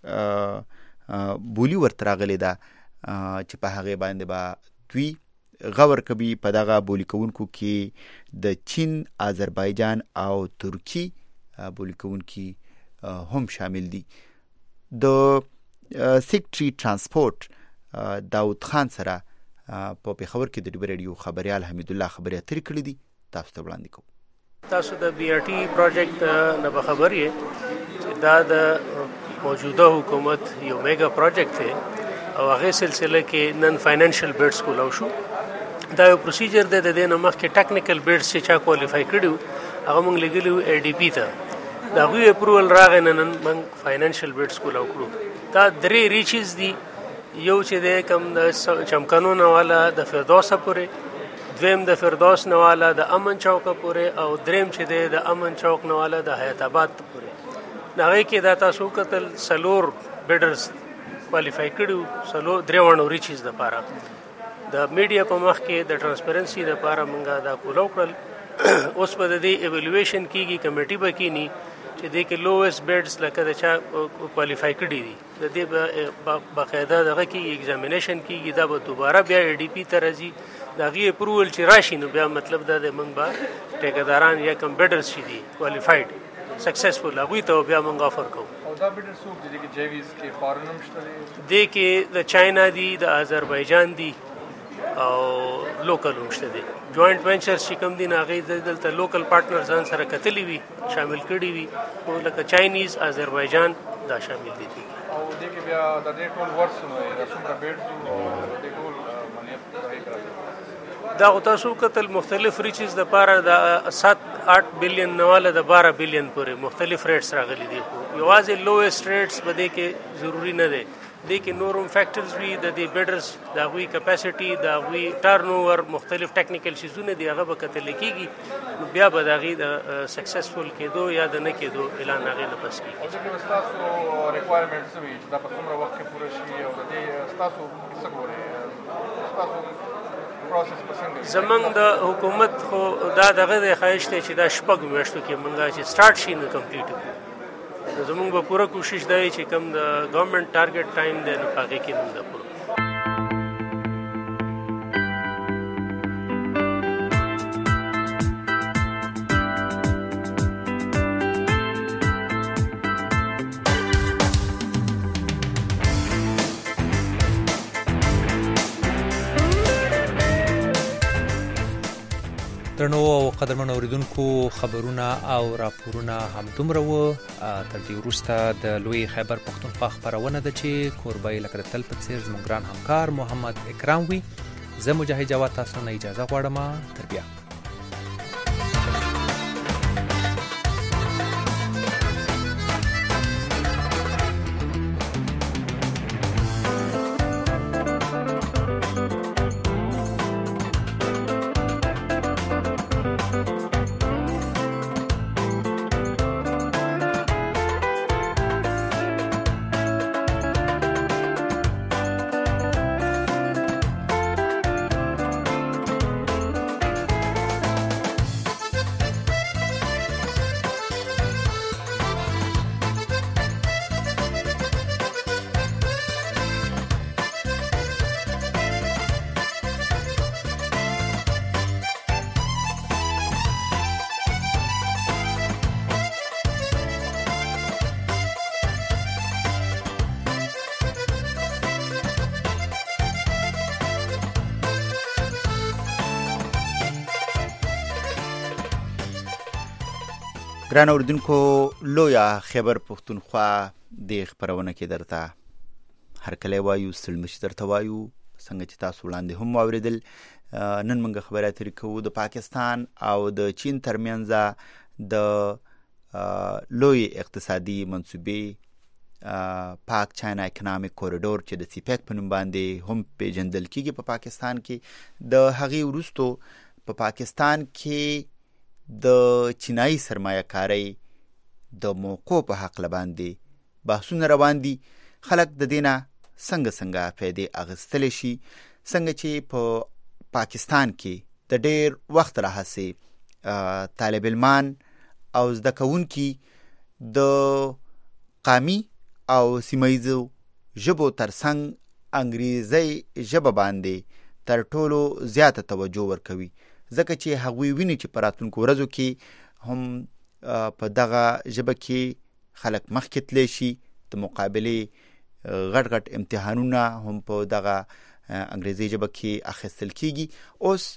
بولي ورته راغلې ده چې په هغې باندې به دوی غور کوي. په دغه بولي کوونکو کې د چین، آذربایجان او ترکی بولي کوونکي هم شامل دي. د سیکټري ترانسپورت داود خان سره په پېښور کې د ډیو رادیو خبریال حمید الله خبرې اترې کړې دي. تاسو ته وړاندې کوم. تاسو د بی آر ټي پروجیکټ نه به خبر یې چې دا د موجوده حکومت یو میگا پروجیکټ دی او هغې سلسله کې نن فاینانشل بیډز کولاو شو. دا یو پروسیجر دی. د دې نه مخکې ټیکنیکل بیډز چې چا کوالیفای کړي وو هغه موږ لېږلي وو ای ډي پي ته. د هغوی اپروول راغی نه نن موږ فاینانشل بیډز کولاو کړو. دا درې ریچز دي. یو چې دی کوم د چمکنو نه والا د فردوسه پورې، دویم د فردوس نه والا د امن چوکه پورې، او دریم چې دی د امن چوک نه والا د حیات آباد پورې. هغې کې دا تاسو کتل څلور بیډرز کوالیفای کړي وو، څلور درې واړو ریچز دپاره. د میډیا په مخ کې د ټرانسپیرنسي دپاره موږ دا کولاو کړل. اوس به د دې ایویلویشن کېږي، کمیټي به کېني چې دې کې لویسټ بیډز لکه د چا کوالیفای کړي دي د دې به باقاعده دغه کېږي، ایگزامینیشن کېږي. دا به دوباره بیا ای ډي پي ته راځي. د هغې اپروول چې راشي نو بیا مطلب دا دی موږ به ټیکهداران یا کوم بیډرز چې دي کوالیفایډ سکسسفل هغوی ته بیا موږ آفر کوو. او دا بیډر څوک دي چې جیویز کې فارن هم شته دي؟ دې کې د چاینا دي، د آذربایجان دي او لوکل هم شته دي. جوائنٹ وینچرز چې کوم دي نو هغې دلته لوکل پارټنر ځان سره کتلي وي، شامل کړي وي. او لکه چاینیز، آذربایجان دا شامل دي. او دې کې بیا د دې ټول ورسونه د څومره بیډز او د ټول منیت دا خو تاسو کتل مختلف ریچز دپاره د سات آټ بلین نه والا د بارہ بلین پورې مختلف ریټس راغلي دي. یوازې لویسټ ریټس به دې کې ضروري نه دی. دې کې نور هم فیکټرز وي، د دې بیډرز د هغوی کپاسټي، د هغوی ټرن اوور، مختلف ټیکنیکل شیزونه دي، هغه به کتلی کېږي. نو بیا به د هغې د سکسسفل کېدو یا د نه کېدو اعلان هغې نه پس کېږي. او دې کې ستاسو ریکوایرمنټ څه وي چې دا په څومره وخت کې پوره شي او د دې ستاسو څه ګورئ؟ ستاسو زمونږ د حکومت خو دا دغه دی خواهش دی چې دا شپږ میاشتو کې مونږ چې سټارټ شي نو کمپلیټ کړو. زمونږ به پوره کوشش دی چې کوم د ګورنمنټ ټارګټ ټایم دی نو په هغې کې مونږ دا پوره درنو او قدرمن اوریدونکو خبرونه او راپورونه همدومره وو. تر دې وروسته د لوی خیبر پښتونخوا خپرونه ده چې کوربه یې لکه د تل په څېر زموږ ګران همکار محمد اکرام وي. زه مجاهد جواد تاسو نه اجازه غواړم. تر بیا. ګران اوریدونکو لویا خیبر پښتونخوا د خبرونه کې درته هر کله وایو ستړمش درته وایو څنګه چې تاسو وړاندې هم واوریدل. نن موږ خبرې اترې کوو د پاکستان او د چین ترمنځ د لوی اقتصادي منصوبې پاک چاینا اکونومیک کوریډور چې د سیپیک په نوم باندې هم پیژندل کیږي په پاکستان کې. د هغې وروستو په پاکستان کې د چینایي سرمایه کارۍ د موقع په حق باندې بحثونه روان دي. خلک د دینه څنګه څنګه فائدې اخیستلی شي، څنګه چې په پاکستان کې د ډیر وخت راهیسې طالب علمان او زده کوونکي د قامي او سیمهییزو ژبو ترڅنګ انګریزي ژبه باندې تر ټولو زیاته توجه ورکوي، ځکه چې هغوی ویني چې په راتلونکو ورځو کې هم په دغه ژبه کې خلک مخکې تللی شي. د مقابلې غټ غټ امتحانونه هم په دغه انګریزي ژبه کې اخیستل کیږي. اوس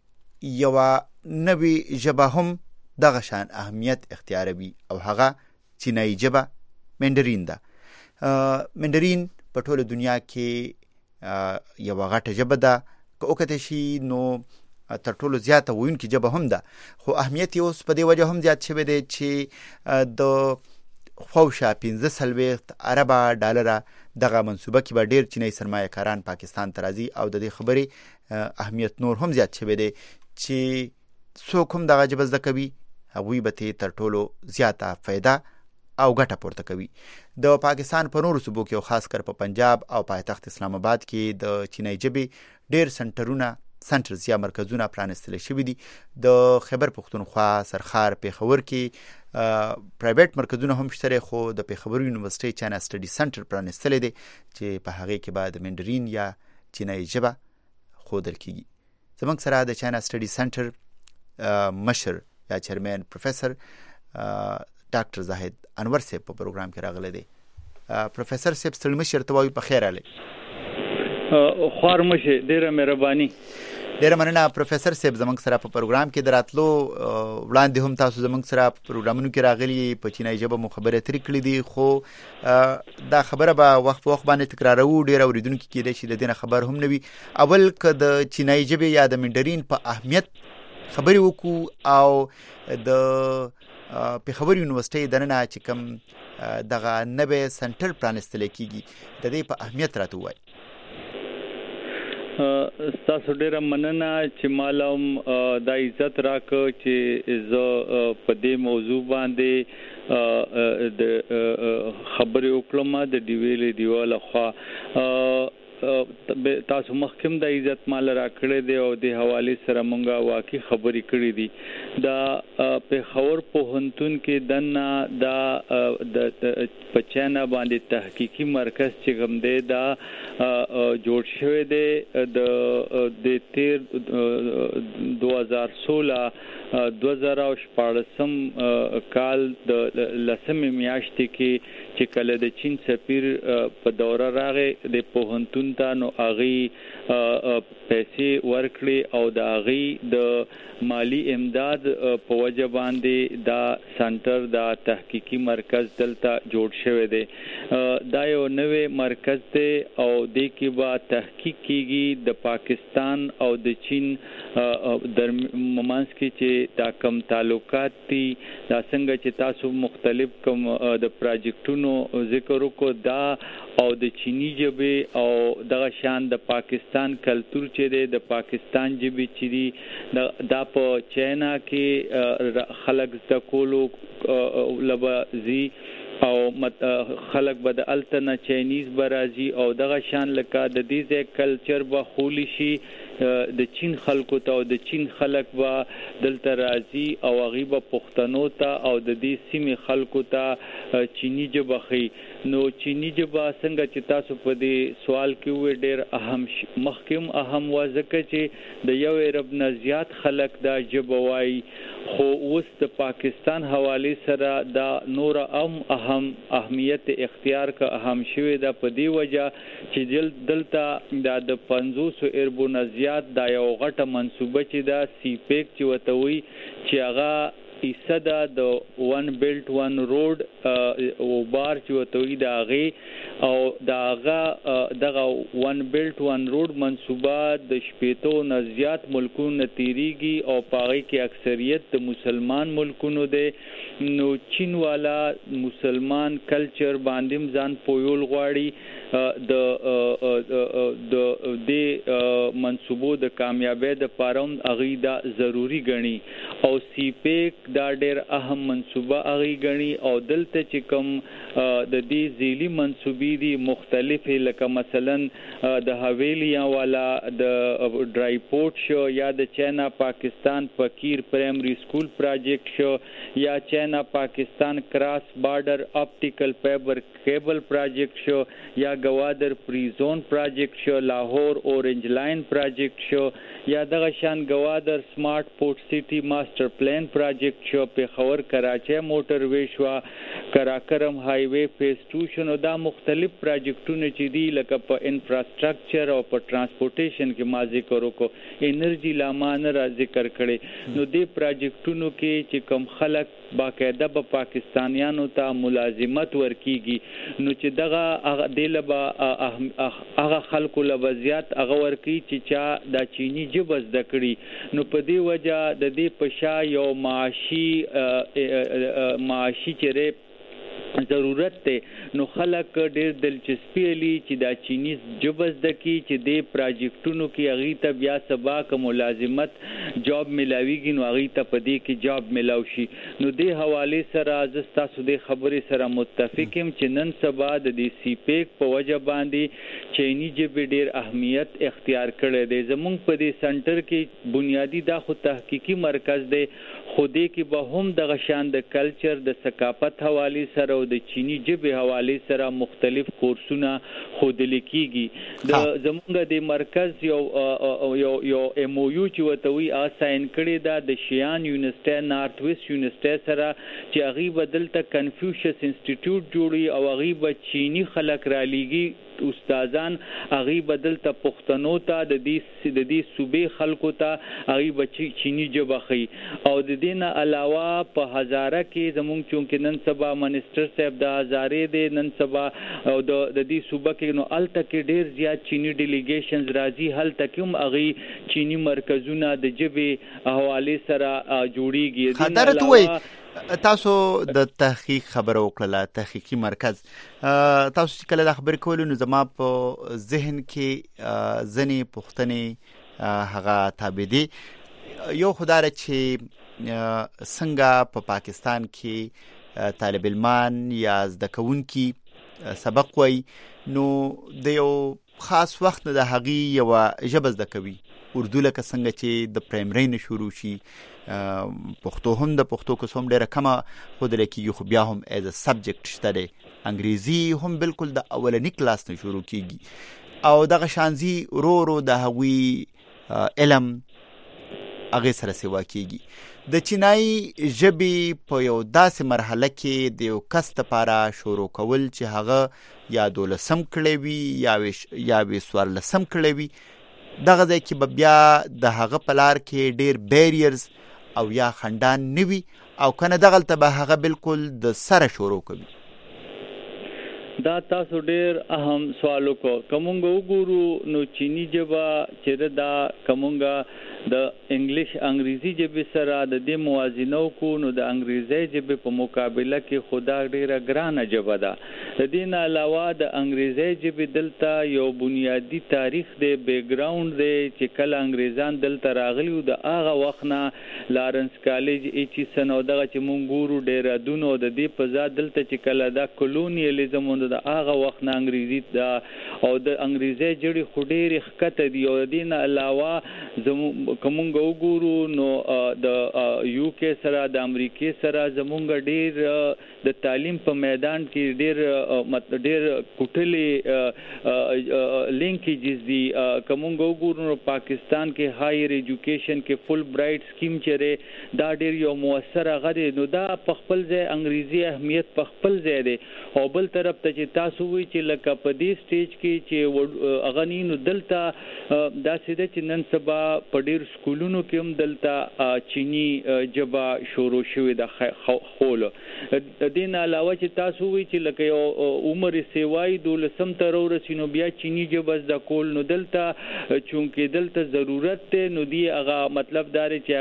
یوه نوې ژبه هم دغه شان اهمیت اختیاروي او هغه چینایي ژبه منډرین ده. منډرین په ټوله دنیا کې یوه غټه ژبه ده، که وکتل شي نو تر ټولو زیاته ویونکې ژبه هم ده، خو اهمیت یې اوس په دې وجه هم زیات شوی دی چې د خوشا پنځه څلوېښت اربه ډالره دغه منصوبه کې به ډېر چینایي سرمایه کاران پاکستان ته راځي او د دې خبرې اهمیت نور هم زیات شوی دی چې څوک هم دغه ژبه زده کوي هغوی به ترې تر ټولو زیاته فایده او ګټه پورته کوي. د پاکستان په نورو صوبو کې او خاص کر په پنجاب او پایتخت اسلام آباد کې د چینایي ژبې ډېر سنټرونه سنټرز یا مرکزونه پرانستل شوي دي. د خیبر پښتونخوا سرخار پیښور کې پرایویټ مرکزونه هم شته، خو د پیښور یونیورسيټي چاینا سټډي سنټر پرانستل دي چې په هغه کې بعد منډرین یا چینایي ژبه ښودل کیږي. زموږ سره د چاینا سټډي سنټر مشر یا چیرمن پروفیسر ډاکټر زاهد انور صاحب په پروګرام کې راغلی دی. پروفیسر صاحب ستړي مشر ته وایو په خیر راغلی. خوار مشه ډیره مهرباني. ډیره مننه پروفیسر صاحب زموږ سره په پروګرام کې دراتلو. وړاندې هم تاسو زموږ سره په پروګرامونو کې راغلي، په چینایي ژبه مو خبرې اترې کړې دي، خو دا خبره به وخت په وخت باندې تکراروو. ډېر اورېدونکي کېدای شي د دې نه خبر هم نه وي. اول که د چینایي ژبې یا د منډرین په اهمیت خبرې وکړو او د پیښور یونیورسيټي دننه چې کوم دغه نوی سنټر پرانستلی کېږي د دې په اهمیت راته ووایي. ستاسو ډیره مننه چې مالم دا عزت راکړ چې زه په دې موضوع باندې د خبرې وکړم د ډیویلې دیواله خوا. تاسو مخکم د عزت مال راکړې دی او د حواله سره مونږه واقعي خبرې کړې دي. دا پیښور پوهنتون کې دنه دا د پچانا باندې تحقیقي مرکز چې کوم دی دا جوړ شوی دی د د تیر دوه هزار سولہ دوه هزار شپاړسم کال د لسمې میاشتې کې چې کله د چین سفیر په دوره راغی د پوهنتون ته، نو هغې پیسې ورکړې او د هغې د مالی امداد په وجه باندې دا سنټر دا تحقیقي مرکز دلته جوړ شوی دی. دا یو نوی مرکز دی او دې کې به تحقیق کیږي د پاکستان او د چین درمنځ کې چې دا کم تعلقات دي، دا څنګه چې تاسو مختلف کوم د پروجیکټونو ذکر وکړو، دا او د چینی ژبې او دغه شان د پاکستان کلتور چې دی د پاکستان ژبې چې دي دا په چاینا کې خلک زده کولو لبازي او خلک به د التنا چاینیز برازي او دغه شان لکه د دې ځای کلچر به خولی شي د چین خلکو ته او د چین خلک به دلته راځي او هغوی به پښتنو ته او د دې سیمې خلکو ته چینی ژبه ښیي. نو چینی ژبه څنګه چې تاسو په دې سوال کې وې ډېر اهم مخکې هم اهم وه، ځکه چې د یو ارب نه زیات خلک دا ژبه وایي، خو اوس د پاکستان حوالې سره دا نور هم اهم اهمیت اختیار که اهم شوی ده په دې وجه چې دلته دا د پنځوسو اربو نه زیات دا یو غټه منصوبه چې دا سی پیک چې ورته وایي چې هغه ایصد د ون بیلټ ون روډ او بار چې وتوی دا غي او داغه دغه ون بیلټ ون روډ منصوبه د شپېتو نه زیات ملکونو تیریږي او پاره کې اکثریت د مسلمان ملکونو دی. نو چین والا مسلمان کلچر باندې ځان پویول غواړي د د د منصوبو د کامیابی د پاروم اغي دا ضروری ګڼي او سی پیک دا ډېر اهم منصوبه اغي ګڼي او دلته چې کوم د دې ذیلی منصوبې دي مختلف لکه مثلا د حویلیاں والا د ډرای پورټ شو یا د چاینا پاکستان فقیر پرایمری سکول پروجیکټ شو یا چاینا پاکستان کراس بارډر اپټیکل فایبر کیبل پروجیکټ شو یا گوادر پری زون پروجیکټ شو لاهور اورنج لاین پروجیکټ شو یا دغه شان گوادر سمارټ پورټ سټي ماستر پلان پروجیکټ شو پیښور کراچي موټر وے شو کراکرم های وی فیز ټو شنو دا مختلف پروجیکټونه چې دي لکه په انفراستراکچر او په ترانسپورټیشن کې ما ذکر وکړو انرژي لامان را ذکر کړي نو دې پروجیکټونو کې چې کم خلک باقاعده په پاکستانیانو ته ملازمت ورکیږي نو چې دغه دله هغه خلکو لوازیات هغه ورکی چې چا د چینی جبز دکړي نو په دې وجہ د دې پشا یو معاشي معاشي چره ضرورت ته نو خلک ډېر دلچسپي لري چې دا چینی جبز دکی چې د پروجیکټونو کې اغي ته بیا سبا کوم ملازمت جاب ملاويږي نو اغي ته پدې کې جاب ملاو شي نو د حواله سره زستا سودې خبرې سره متفقم چې نن سبا د دې سی پیک په وجه باندې چینی جب ډېر اهمیت اختیار کړی دی زمونږ په دې سنټر کې بنیادی دا خو تحقیقي مرکز دی خوده کې به هم د غشان د کلچر د ثقافت حواله سره او د چینی جبه حواله سره مختلف کورسونه خودل کیږي د زمونږ د مرکز یو یو یو ایم او یو چې وتوی اساین کړي دا د شیان یونیورسيټي نارث ویست یونیورسيټي سره چې اغي بدلته کنفیوشس انسټیټیوټ جوړي او اغي به چینی خلک را لېږي استادان اغي بدل ته پښتنو ته د دې د دې صوبې خلکو ته اغي بچی چینی جبخي او د دین علاوه په هزاره کې زمونږ چونکې نن سبا منسٹر صاحب د هزاره د نن سبا او د دې صوبه کې نو الته کې ډیر زیات چینی ډیلیګیشنز راځي هلته کوم اغي چینی مرکزونه د جبه حواله سره جوړیږي خطر توي تاسو د تحقیق خبر وکړه تحقیقي مرکز تاسو چې کله د خبر کولو نو زما په ذهن کې ځنی پښتنې هغه تابع دي یو خدای چې څنګه په پاکستان کې طالب علمان یا زده کوونکي سبق وای نو د یو خاص وخت د هغي یو ژبه زده کوي اردو لکه څنګه چې د پرایمري نه شروع شي پښتو هم د پښتو کوم ډیره کمه خود لکه خو بیا هم از ا سبجیکټ شته دی انګریزي هم بالکل د اولنی کلاس نه شروع کیږي او دغه شانزي رو رو د هغوی علم هغه سره سیوا کیږي د چینایي ژبې په یو داسې مرحله کې د یو کس لپاره شروع کول چې هغه یا دولسم کړی وي یا یا څوارلسم کړی وي دغه ځای کې بیا د هغه په لار کې ډیر بیریرز او یا خندان نوي او کنه دغلته به هغه بالکل د سره شروع کوي دا تاسو ډیر اهم سوال وکړو کومګو وګورو نو چینی جبا چې دا کومګه د انګلیش انګریزي جبه سره د دې موازنه کو نو د انګریزي جبه په مقابله کې خدا ډیره ګرانه جبه ده د دې نه علاوه د انګریزي جبه دلته یو بنیادی تاریخ دی بیک گراوند دی چې کله انګریزان دلته راغلیو د هغه وخت نه لارنس کالج ایچ سن او دغه چې مونږ ګورو ډیره دونو د دې په ځا دلته چې کله دا کولونیالیزم د هغه وخت نه انګریزي دا او د انګریزي جړي خډيري خکته دی او د دې نه علاوه زمو کومګه وګورو نو د یو کې سره د امریکای سره زمونږ ډیر د تعلیم په میدان کې ډیر ډیر کوټلي لینکیجز دي کومګه وګورو نو پاکستان کې هایر ایجوکیشن کې فل برایټ سکیم چره دا ډیر یو موثر غړي نو دا په خپل ځای انګریزي اهمیت په خپل ځای دی او بل طرف ته چې تاسو وی چې لکه په دې سټیج کې چې اغنینو دلته دا سیده چې نن سبا په ډیر سکولونو کې هم دلته چینی جبا شروع شوې د خول د دین علاوه چې تاسو وی چې لکه یو عمر سیوای دولسم تر ورسینو بیا چینی جبا د کول نو دلته چونکه دلته ضرورت ته نو دی هغه مطلب دار چې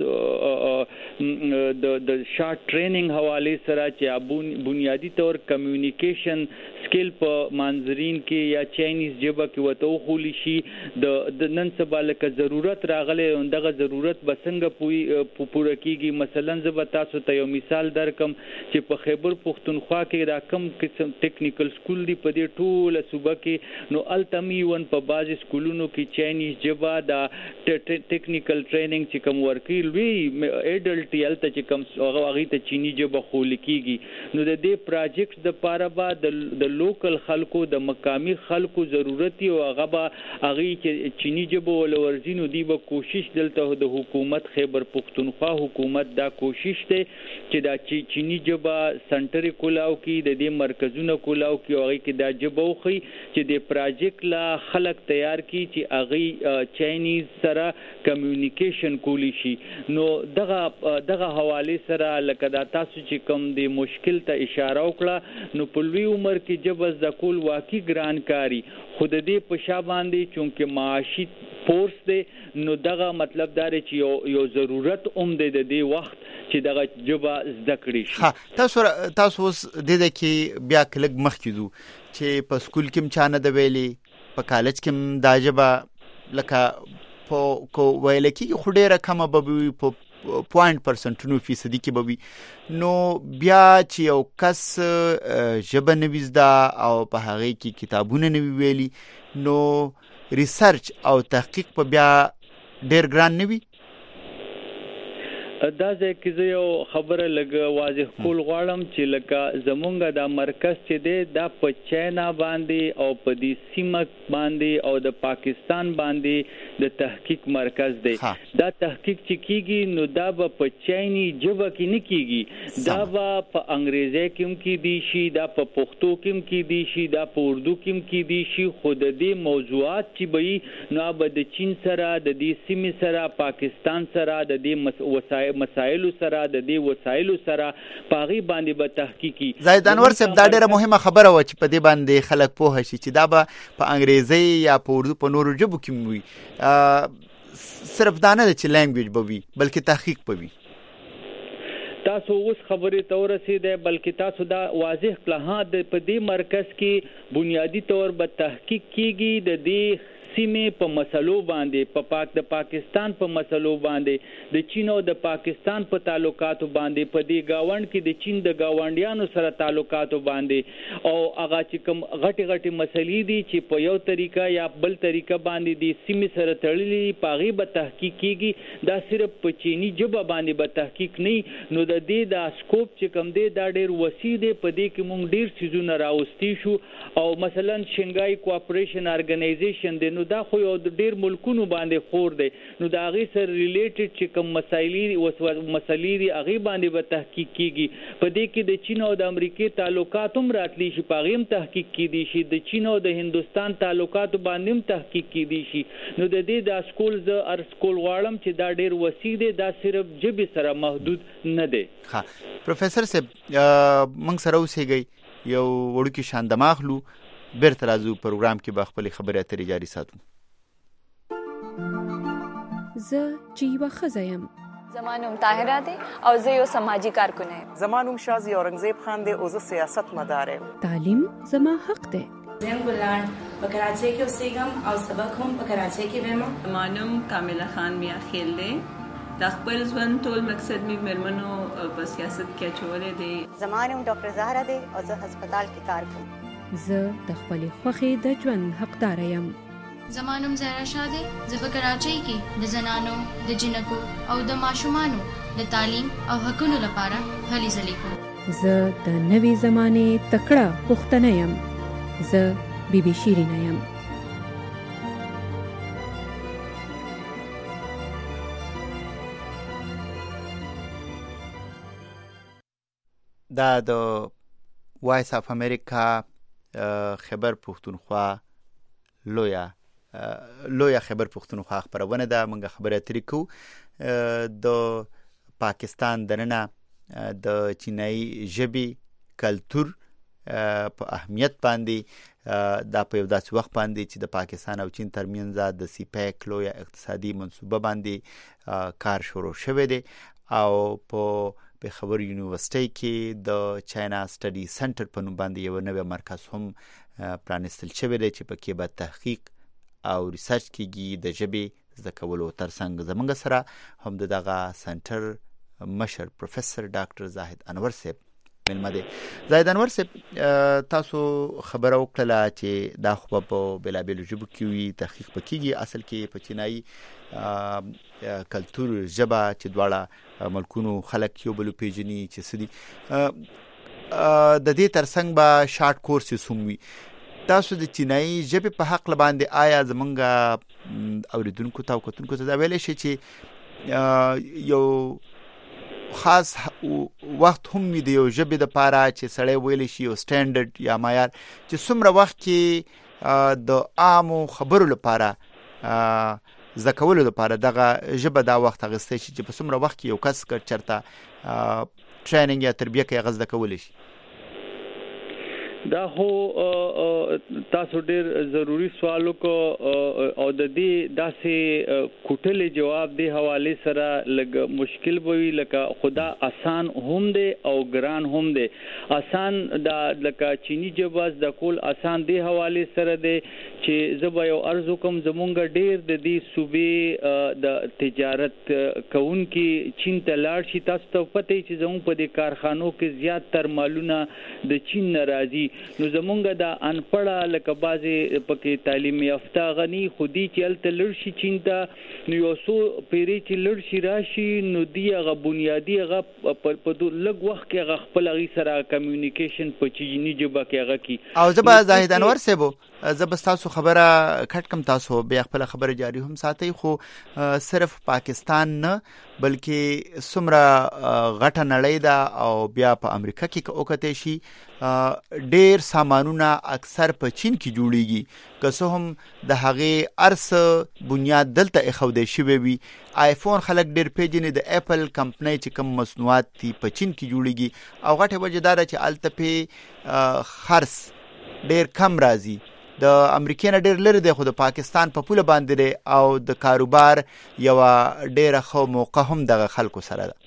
هغه د د شارټ ټریننګ حواله سره چې بنیادی طور کمیونیکیشن سکیل په منظرین کې یا چاینیز جبا کې وته خولي شي د نن سبا لکه ضرورت راغله اندغه ضرورت بسنګ پوي پوره کیږي. مثلا زه به تاسو ته یو مثال درکم چې په خیبر پختونخوا کې دا کم قسم ټیکنیکل سکول دی په دې ټوله صوبه کې نو التمی ون په بعض سکولونو کې چاینیز جبا دا ټیکنیکل ټریننګ چې کوم ورکی لوی اډلټ یلته چې کوم هغه ته چینی جبا خول کیږي نو د دې پروجیکټ د پاره با د لوکل خلکو د مقامی خلکو ضرورت او هغه به هغه چې چینی جبو ول ورزینو دی به کوشش دلته د حکومت خیبر پختونخوا حکومت دا کوشش ته چې دا چینی جبا سنټر کولاو کې د دې مرکزونه کولاو کې هغه کې دا جبو خي چې د پروجیکټ لا خلک تیار کی چې هغه چاینیز سره کمیونیکیشن کولی شي نو دغه دغه حواله سره لکه دا تاسو چې کوم د مشکل ته اشاره وکړه نو په لوی عمر کې جبز د کول واقعي ګران کاری خود دې په شا باندې چونکه معاشي فورس دی نو دغه مطلب دار چې یو یو ضرورت اوم دی د دې وخت چې دغه جبا زده کړی شي. ها تاسو تاسو د دې کې بیا کلګ مخ کیدو چې په سکول کې چانه د ویلي په کالج کې دا جبا لکه په کو ویل کې خو ډیره کم به په پوینټ پرسنټ نو فیصدي کې به نو بیا چې یو کس ژبه نویزدا او په هغه کې کتابونه نوی ویلي نو ریسرچ او تحقیق په بیا ډیر ګران نوی. دا ځکه زه یو خبره لګ واضح کول غواړم چې لکه زمونږ د مرکز چې دی دا په چاینا باندې او په دې سیمه باندې او د پاکستان باندې د تحقیق مرکز دی. دا تحقیق چې کیږي نو دا به په چاینی ژبه کې نه کیږي دا به په انګریزي کې کې دی شي دا په پښتو کې کې دی شي دا په اردو کې کې دی شي خود دې موضوعات چې به نو به د چین سره د دې سیمه سره پاکستان سره د دې وسایل مسائل سره د دې وسایل سره پاغي باندې به تحقیقي. زاید انور صاحب دا ډیره مهمه خبره و چې په دې باندې خلک پوه شي چې دا به په انګریزي یا په اردو په نورو ژبو کې وي صرف دا نه چې لانګویج به وي بلکې تحقیق به وي. تاسو اوس خبرې ته ورسېده بلکې تاسو دا واضح کړه ها د په دې مرکز کې بنیادی طور به تحقیق کیږي د دې سیمه په مسلو باندې په پاک د پاکستان په مسلو باندې د چین او د پاکستان په تعلقاتو باندې په دې گاوند کې د چین د گاونډیانو سره تعلقاتو باندې او هغه چې کوم غټي غټي مسلې دي چې په یو طریقه یا بل طریقه باندې د سیمه سره تړلې پاغي به تحقیق کیږي دا صرف په چینی ژبه باندې به تحقیق نه نو د دې د سکوپ چې کوم دی دا ډېر وسیع دی په دې کې موږ ډېر سيزونه راوستي شو او مثلا شنګای کوآپریشن ارګنایزیشن د نو دا خو یو د ډیر ملکونو باندې خور دی نو دا غي سره ریلیټډ چې کوم مسایلې او مسلې دی هغه باندې به تحقیق کیږي په دې کې د چین او د امریکای تعلقات هم راتلی شي په غیم تحقیق کیدی شي د چین او د هندستان تعلقات باندې هم تحقیق کیدی شي نو د دې د سکول ز ار سکول غواړم چې دا ډیر وسیع دی دا صرف جبه سره محدود نه دی. ها پروفیسور صاحب موږ سره اوسېږي یو وړوکی شان دماغلو بیرته راځو پروګرام کې به خپل خبرې اترې جاري ساتو. زه چې یوه ښځه یم زما نوم طاهره دی او زه یو سماجي کارکونه یم. زما نوم شازي اورنګزیب خان دی او زه سیاست مدار یم. تعلیم زما حق دی. زم ګلان په کراچۍ کې اوسېږم او سبق هم په کراچۍ کې وایم. زما نوم کامله خان میا خیل دی د خپل ژوند ټول مقصد می مرمنو په سیاست کې اچولې دی. زما نوم ډاکټر زهرا دی او زه هسپتال کې کار کوم. زه د خپلې خوښې د ژوند حقدار یم. زما نوم زهرا شاه دی. زه په کراچۍ کې د زنانو د جنکو او د ماشومانو د تعلیم او حقوقو لپاره هلې ځلې کوم. زه د نوې زمانې تکړه پښتنه یم. زه بي بي شیرینه یم. دا د وایس اف امریکا خبر پښتونخوا لویا لویه خبر پښتونخوا خبرونه ده. موږ خبره اترې کوو د پاکستان دننه د چینایي ژبې کلتور په اهمیت باندې دا په یو داسې وخت باندې چې د پاکستان او چین ترمنځ د سیپیک لویه اقتصادي منصوبه باندې کار شروع شوی دی او په پېښور یونیورسيټي کې د چاینا سټډي سنټر په نوم باندې یو نوی مرکز هم پرانستل شوی دی چې پکې به تحقیق او ریسرچ کېږي د ژبې زده کولو ترڅنګ. زموږ سره هم د دغه سنټر مشر پروفیسور ډاکټر زاهد انور صاحب ملمه دی. زاهد انور صاحب تاسو خبره وکړه چې دا خو په بېلابېلو ژبو کې وي تحقیق پکېږي، اصل کې په چینایي کلتور ژبه چې دواړه ملکونو خلک یو بل پیژني چې څه دي، د دې ترڅنګ به شارټ کورسز هم وي. تاسو د چینایي ژبې په حق باندې آیا زمونږ اوریدونکو ته او کتونکو ته دا ویلی شي چې یو خاص وخت هم وي د یو ژبې دپاره چې سړی ویلی شي یو سټینډرډ یا معیار چې څومره وخت کې د عامو خبرو لپاره زده کولو لپاره دغه ژبه دا وخت اخیستی شي چې په څومره وخت کې یو کس که چېرته ټریننګ یا تربیه کوي هغه زده کولی شي؟ دا خو تاسو ډیر ضروری سوال وکړو او د دې داسې کوټلې جواب دی حواله سره لږ مشکل وي، لکه خدا آسان هم دی او ګران هم دی. آسان دا لکه چینی جواز د کول آسان دی حواله سره دی چې زبا یو ارزو کوم زمونږ ډیر د دې صوبې د تجارت کوونکي چین ته لاړ شي. تاسو ته پته چې زموږ په دې کارخانو کې زیات تر مالونه د چین ناراضي، نو زمونږ د انپړه لکه بعضې پکې تعلیم یافته غني خودي چې هلته لړ شي چین ته، نو یو څو پیرې چې لړ شي راشي نو دی هغه بنیادي هغه په لږ وخت کې هغه خپل هغې سره کمیونیکیشن په چیني ژبه کې هغه کي. او زه به زاهد انور صاحب زه به ستاسو خبره کټ کم، تاسو بیا خپله خبره جاري هم ساتئ، خو صرف پاکستان نه بلکې څومره غټه نړۍ ده او بیا په امریکا کې که وکتی شي ډیر سامانونه اکثر په چین کې جوړیږي، که څه هم د هغې ارس بنیاد دلته ایښودی شوی وي. آیفون خلک ډیر پیژني، د اپل کمپنۍ چې کوم مصنوعات دي په چین کې جوړیږي او غټه وجه دا ده چې هلته پې خرڅ ډیر کم راځي، د امریکې نه ډیر لرې دی خو د پاکستان په پوله باندې دی او د کاروبار یوه ډیره ښه موقع هم دغه خلکو سره ده.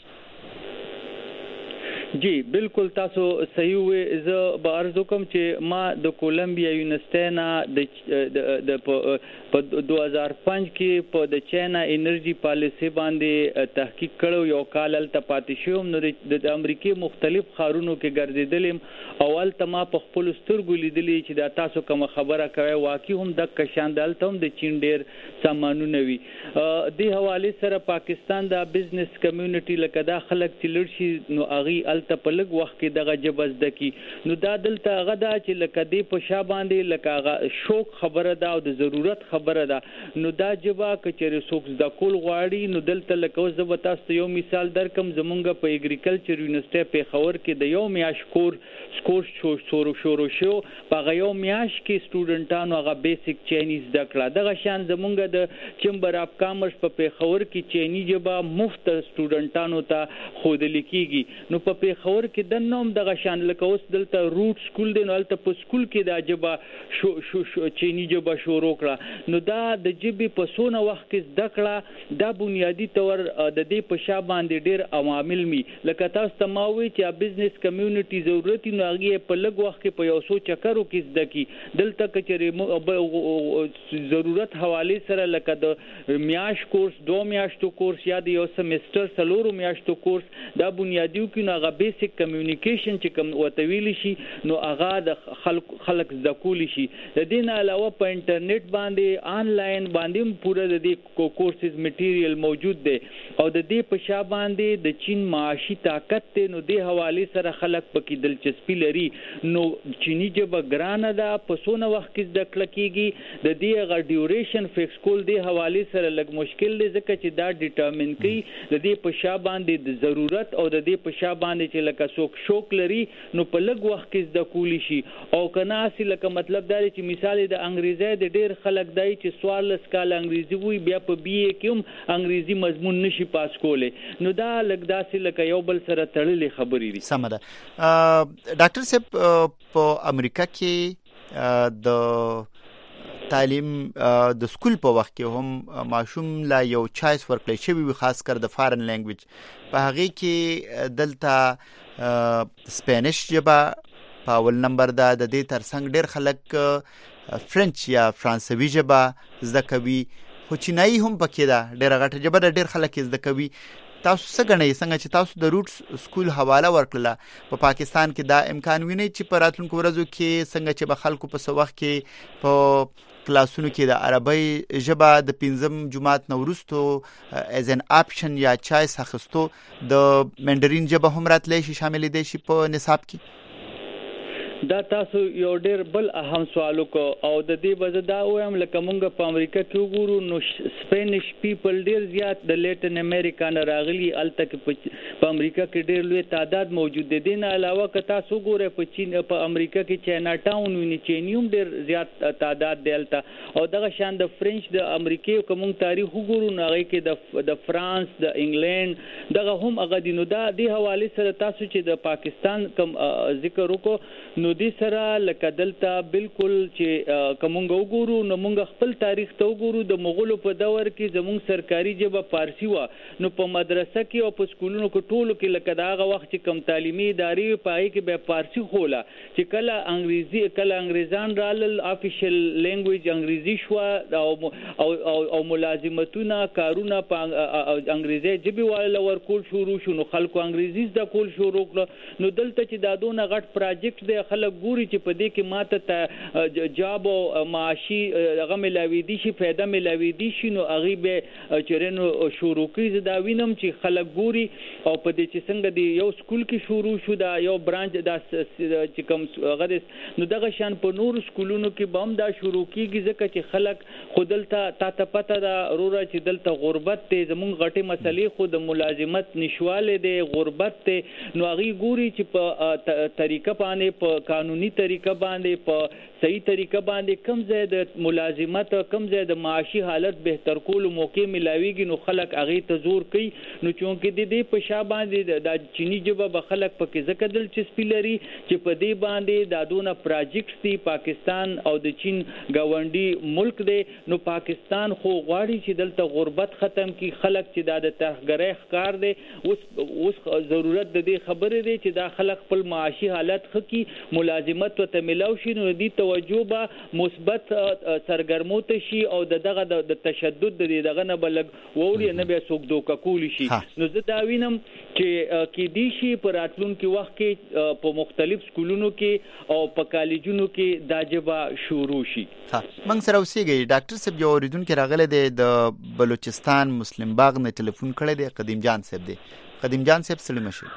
جی بالکل تاسو صحیح وې. زه به عرض وکړم چې ما د کولمبیا یونیورسيټي نه د په دو هزار پنځ کې په د چاینا انرژي پالیسي باندې تحقیق کړو، یو کال هلته پاتې شوم، نو د امریکې مختلف ښارونو کې ګرځېدلم او هلته ما په خپلو سترګو لیدلي چې دا تاسو کومه خبره کوئ واقعي هم دغه شان د هلته هم د چین ډېر سامانونه وي. دې حوالې سره پاکستان د بزنس کمیونټي لکه دا خلک چې لړ شي نو هغوی ته په لږ وخت کې دغه ژبه زده کي، نو دا دلته هغه ده چې لکه دې په شا باندې لکه هغه شوق خبره ده او د ضرورت خبره ده. نو دا ژبه که چېرې څوک زده کول غواړي نو دلته لکه اوس زه به تاسو ته یو مثال درکړم. زمونږ په اګریکلچر یونیورسيټي پېښور کې د یو میاشت کور کورس شروع شو، په هغه یو میاشت کې سټوډنټانو هغه بیسیک چیني زده کړه. دغه شان زمونږ د چمبر اف کامرس په پېښور کې چیني ژبه مفت سټوډنټانو ته ښودل کېږي. نو په خبر کې د نوم دغه شان لکه اوس دلته روټ سکول دی نو هلته په سکول کې دا ژبه شو شو شو چیني ژبه شروع کړه. نو دا د ژبې په څونه وخت کې زده کړه دا بنیادي طور د دې په شا باندې ډېر عوامل مي. لکه تاسو ته ما ووایي چې بزنس کمیونټي ضرورت نو هغې په لږ وخت کې په یو څو چکرو کې زده کي. دلته که چېرې ضرورت حوالې سره لکه د میاشت کورس، دو میاشتو کورس یا د یو سمستر څلورو میاشتو کورس دا بنیادي وکړي نو هغه بیسیک کمیونیکیشن چې کوم ورته ویلی شي نو هغه د خلک خلک زده کولی شي. د دې نه علاوه په انټرنیټ باندې آنلاین باندې هم پوره د دې کورسز میټیریل موجود دی او د دې په شا باندې د چین معاشي طاقت دی نو دې حوالې سره خلک پکې دلچسپي لري. نو چینی ژبه ګرانه ده، په څونه وخت کې زده کړه کېږي، د دې هغه ډیوریشن فکس کول دې حوالې سره لږ مشکل دی ځکه چې دا ډیټرمن کوي د دې په شا باندې د ضرورت او د دې په شا باندې چې لکه څوک شوق لري نو په لږ وخت کې زده کولی شي او کنه اسی لکه مطلب دا چې مثال د انګریزي د ډېر خلک دی چې څوارلس کال انګریزي وي بیا په بي اے کې هم انګریزي مضمون نشي پاس کولی نو دا لږ داسې لکه یو بل سره تړلې خبرې دي. سمه ده. ډاکټر صاحب په امریکا کې د تعلیم د سکول په وخت کې هم ماشوم لا یو چایس ورکړی شوی وي خاص کر د فارن لینګویج په هغه کې دلته سپینش ژبه په اول نمبر ده د دې ترڅنګ ډېر خلک فرنچ یا فرانسوي ژبه زده کوي خو چینایي هم پکې ده ډېره غټه ژبه ده ډېر خلک زده کوي. تاسو څه ګڼئ څنګه چې تاسو د روټ سکول حواله ورکړله په پاکستان کې دا امکان وینئ چې په راتلونکو ورځو کې څنګه چې به خلکو په څه وخت کې په کلاسونو کې د عربی ژبه د پنځم جماعت نه وروستو ایز ان آپشن یا چایس اخیستو د منډرین ژبه هم راتلی شي شاملېدی شي په نصاب کې؟ دا تاسو یو ډېر بل اهم سوال وکړو او د دې وجه دا وایم لکه مونږ په امریکا کې وګورو نو سپینش پیپل ډېر زیات د لیټن امریکا نه راغلي الته کې په امریکا کې ډېر لوی تعداد موجود دي. دین علاوه که تاسو وګورئ په چین په امریکا کې چاینا ټاون ویني چینیوم ډېر زیات تعداد دی الته او دغه شان د فرنچ د امریکا کوم تاریخ وګورو نو هغه کې د د فرانس د انګلند دغه هم هغه دي. نو دا د حواله سره تاسو چې د پاکستان کوم ذکر وکړو نو دې سره لکه دلته بالکل چې کومنګ وګورو نو موږ خپل تاریخ ته وګورو د مغولو په دور کې زموږ سرکاري ژبه فارسی و نو په مدرسه کې او په سکولونو کې ټولو کې لکه داغه وخت چې کم تعلیمي ادارې پای کې به فارسی خوله چې کله انګریزي کله انګریزان رال افیشل لینګویج انګریزي شو او او او ملازمتونه کارونه په انګریزي ژبه ولا ورکول شروع شو نو خلکو انګریزي زده کول شروع کړ نو دلته چې دا دونه غټ پروجیکټ دی خلک ګوري چې په دې کې ماته جاب او معاشي هغه ملاوي دي شي فایده ملاوي دي شي نو هغه به چرنو شروع کړي دا وینم چې خلک ګوري او په دې چې څنګه دی یو سکول کې شروع شو دا یو برانچ دا چې کوم هغه نو دغه شان په نور سکولونو کې بم دا شروع کیږي ځکه چې خلک خودلته تا ته پته دا رورا چې دلته غربت ته زمونږ غټي مسلې خود ملازمت نشواله دي غربت ته نو هغه ګوري چې په طریقه باندې په قانوني طریقه باندې په صحیح طریقه باندې کم ځای د ملازمت کم ځای د معاشي حالت بهتر کولو موقع ملاويږي نو خلک هغه ته زور کوي نو چونکې د دې په شا باندې د چینی ژبه به خلک پکې ځکه دلچسپي لري چې په دې باندې د دونه پروجیکټس دي پاکستان او د چین گاونډي ملک دی نو پاکستان خو غواړي چې دلته غربت ختم کی خلک چې د ترهګرۍ ښکار دی اوس اوس ضرورت د دې خبره دی چې دا خلک خپل معاشي حالت خکې ملازمت ته ملاو شي نو دې توجه به مثبت سرګرموت شي او دغه د تشدد دغه نه بلګ ووري نه به څوک دوکه کولی شي نو زه دا وینم چې کې دي شي په راتلونکي وخت کې په مختلف سکولونو کې او په کالجونو کې دا جبا شروع شي. ها موږ سره اوسېږي ډاکټر صاحب یو اوریدونکو راغله د بلوچستان مسلم باغ نه ټلیفون کړی دی قدیم جان صاحب دی. قدیم جان صاحب سلام شه.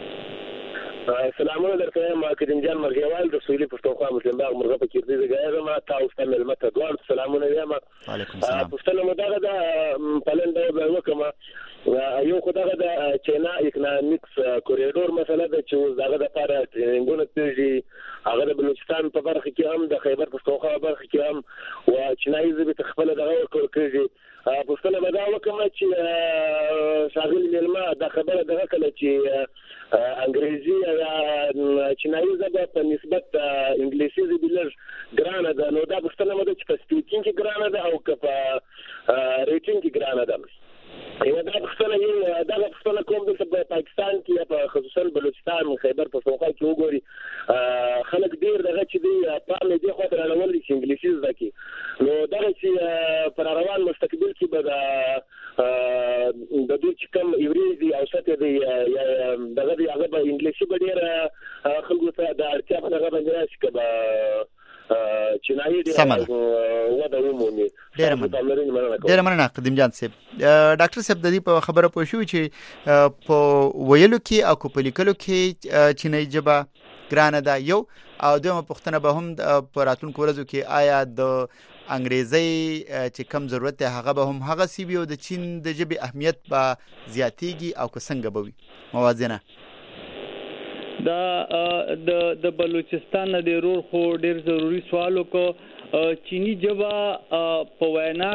سلامونه درته ما کریم جان مرغیوال د سولې پښتونخوا مسلم باغ مرغه په کېږي زګایره ما تاسو ته ملمت دوه سلامونه یم. وعلیکم السلام. پښتنه مدغه د پلان دا به وکما یو خدای د چینا اکونومیکس کوریډور مسله د چې دغه د لپاره ټریننګونه تیږي هغه د بلوچستان په برخه کې هم د خیبر پښتونخوا په برخه کې هم او چینایي ژبه تخپل دغه ورکول کېږي پښتنه مدا وکما چې شاغل ملما د خبره دغه کله چې انګریزي یا چینایي ژبه په نسبت انګلیسي ژبه لږ ګرانه ده نو دا پښتنه مده چې په سپیکینګ کې ګرانه ده او که په ریټینګ کې ګرانه ده. یو دا پښتنه یو دا پښتنه کوم د پاکستان کې په خصوصا بلوچستان خیبر پښتونخوا کې وګوري خلک ډیر دغه چې دی په دې خاطر اړول چې انګلیسي زده کی نو دا چې پر روان مستقبل کې به د دې چې کوم ایوریزي او ساته دی دغه دی هغه به انګلیسي به ډیر خلکو ته د اړتیا په هغه باندې راشي کبه چینایي دی ودا ومونی ډیر مننه ډیر مننه قدیم جان صاحب. ډاکټر صاحب د دې په خبره پوه شو چې په ویلو کې او په لیکلو کې چینایي ژبه ګرانه ده یو او دویمه پوښتنه به هم په راتلونکو ورځو کې آیا د انګریزي چې کم ضرورت ده هغه به هم هغه سی وي او د چین د ژبې اهمیت به زیاتېږي او که څنګه به وي موازنه؟ دا د د بلوچستان د رور خو ډیر ضروری سوال کو چینی جبا په وینا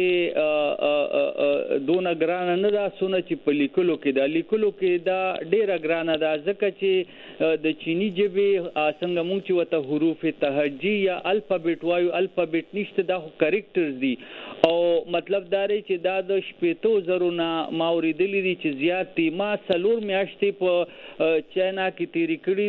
کې دونه ګران نه دا سونه چې په لیکلو کې دا لیکلو کې دا ډیره ګران ده ځکه چې د چینی جبې څنګه مونږ چې وته حروف تهجی یا الفابet وایو الفابet نشته دا کریکټرز دي او مطلب دا دی چې دا د شپېتو زرو نه ما اوریدلی دي چې زیات دي ما څلور میاشتې په چاینا کې تیری کړې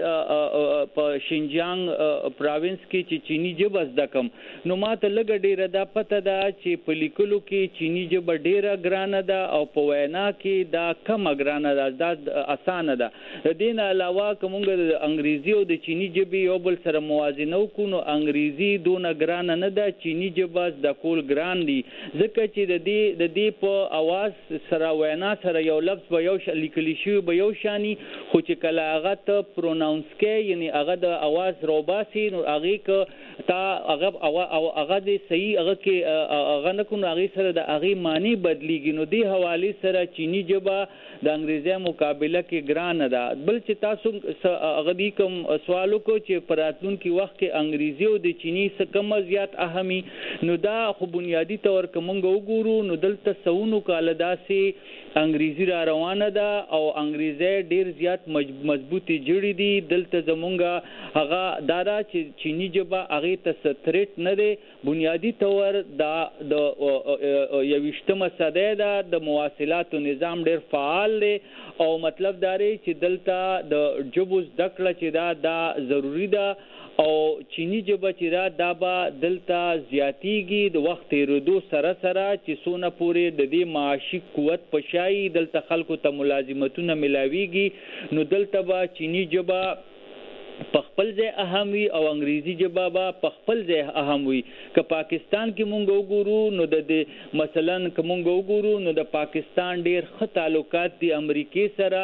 دي په شینجیانګ پراوینس کې چې چینی ژبه زده کوم نو ما ته لږه ډیره دا پته ده چې په لیکلو کې چینی ژبه ډیره ګرانه ده او په وینا کې دا کمه ګرانه ده دا اسانه ده د دې نه علاوه که موږ د انګریزي او د چینی ژبې یو بل سره موازنه وکړو نو انګریزي دونه ګرانه نه ده چینی ژبه زده کول ګران دي ځکه چې د دې د دې په اواز سره وینا سره یو لفظ به یو لیکلی شوی به یو شانی خو چې کله هغه ته پروناونس کې یعنی هغه د اواز روباسي نو هغه ک تا هغه او هغه د صحیح هغه کې هغه نه کو هغه سره د هغه معنی بدلیږي نو دی حواله سره چینی ژبه د انګریزي مقابله کې ګران ده بل چې تاسو هغه دې کوم سوالو کو چې پراتون کې وخت کې انګریزي او د چینی څخه کم زیات اهمي نو دا خو بنیادی تور کومنګ وګورو نو دلته سونو کال داسې انګریزي را روانه ده او انګریزي ډیر زیات مضبوطی جوړې دي دلته زمونږه هغه دارا چې چینی ژبه هغه ته ستریټ نه دی بنیادی تور دا د یوشتمه صدۍ ده د مواصلاتو نظام ډیر فعال دی او مطلب دا دی چې دلته د جبوز دکړه چې دا دا ضروری ده او چینی ژبه چې دا دا به دلته زیاتیږي د وخت تیریدو سره سره چې څونه پورې د دې معاشي قوت په شای دلته خلکو ته ملازمتونه ملاویږي نو دلته به چینی ژبه په خپل ځای اهم وي او انګریزي ژبه به په خپل ځای اهم وي که پاکستان کې مونږ وګورو نو د دې مثلا که مونږ وګورو نو د پاکستان ډیر ښه تعلقات دي امریکای سره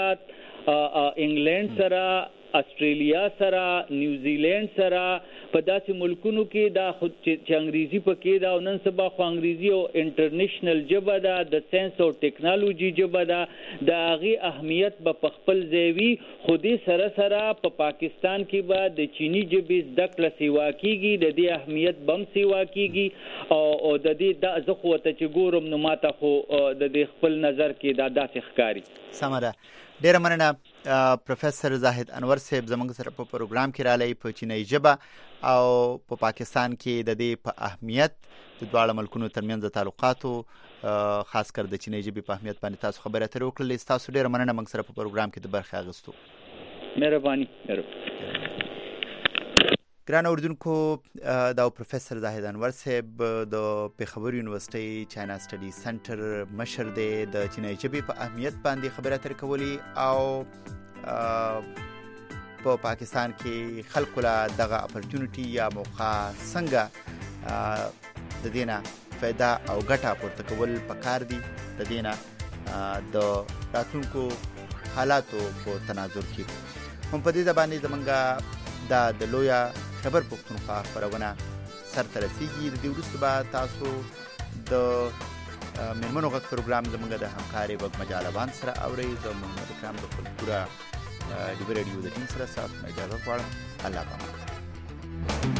انګلند سره استرالیا سره نیوزیلند سره په داسې ملکونو کې دا خود چې انګریزي پکې دا او نن سبا خو انګریزي او انټرنیشنل ژبه ده د ساينس او ټیکنالوژي ژبه ده د هغې اهمیت به په خپل ځای وي خو دې سره سره په پاکستان کې به د چینی ژبې زده کړه سیوا کېږي د دې اهمیت به هم سیوا کېږي او د دې دا زه خو ورته چې ګورم نو ماته خو د دې خپل نظر کې دا داسې ښکاري سمه ده ډیره مننه پروفیسور زاهد انور صاحب زموږ سره په پروګرام کې رالی په چینی ژبه او په پاکستان کې د دې په اهمیت د دواړو ملکونو ترمنځ تعلقاتو خاص کر د چینی ژبې په اهمیت باندې تاسو خبرې اترې وکړلې تاسو ډیره مننه موږ سره په پروګرام کې د برخې اخیستو مهرباني مهرباني ګران اوردونکو دا پروفیسور زاهد انور صاحب د پیښور یونیورسيټي چاینا سټډي سنټر مشر دی د چینی ژبې په اهمیت باندې خبرې اترې کولې او په پاکستان کې خلکو لا دغه اپورتونټي یا موقع څنګه د دینه فایده او ګټه پورته کول پکار دي د دینه د راتلونکو حالاتو په تناظر کې هم په دې باندې زمونږه دا د لویا خبر پښتونخوا خبرونه سر ته رسیږي د دې وروسته به تاسو د مېرمنو غږ پروګرام زموږ د همکارې وګ مجالبان سره اورئ زه محمد اکرام د خپل پوره ډیو رادیو د ټیم سره سره اجازه غواړم الله پاک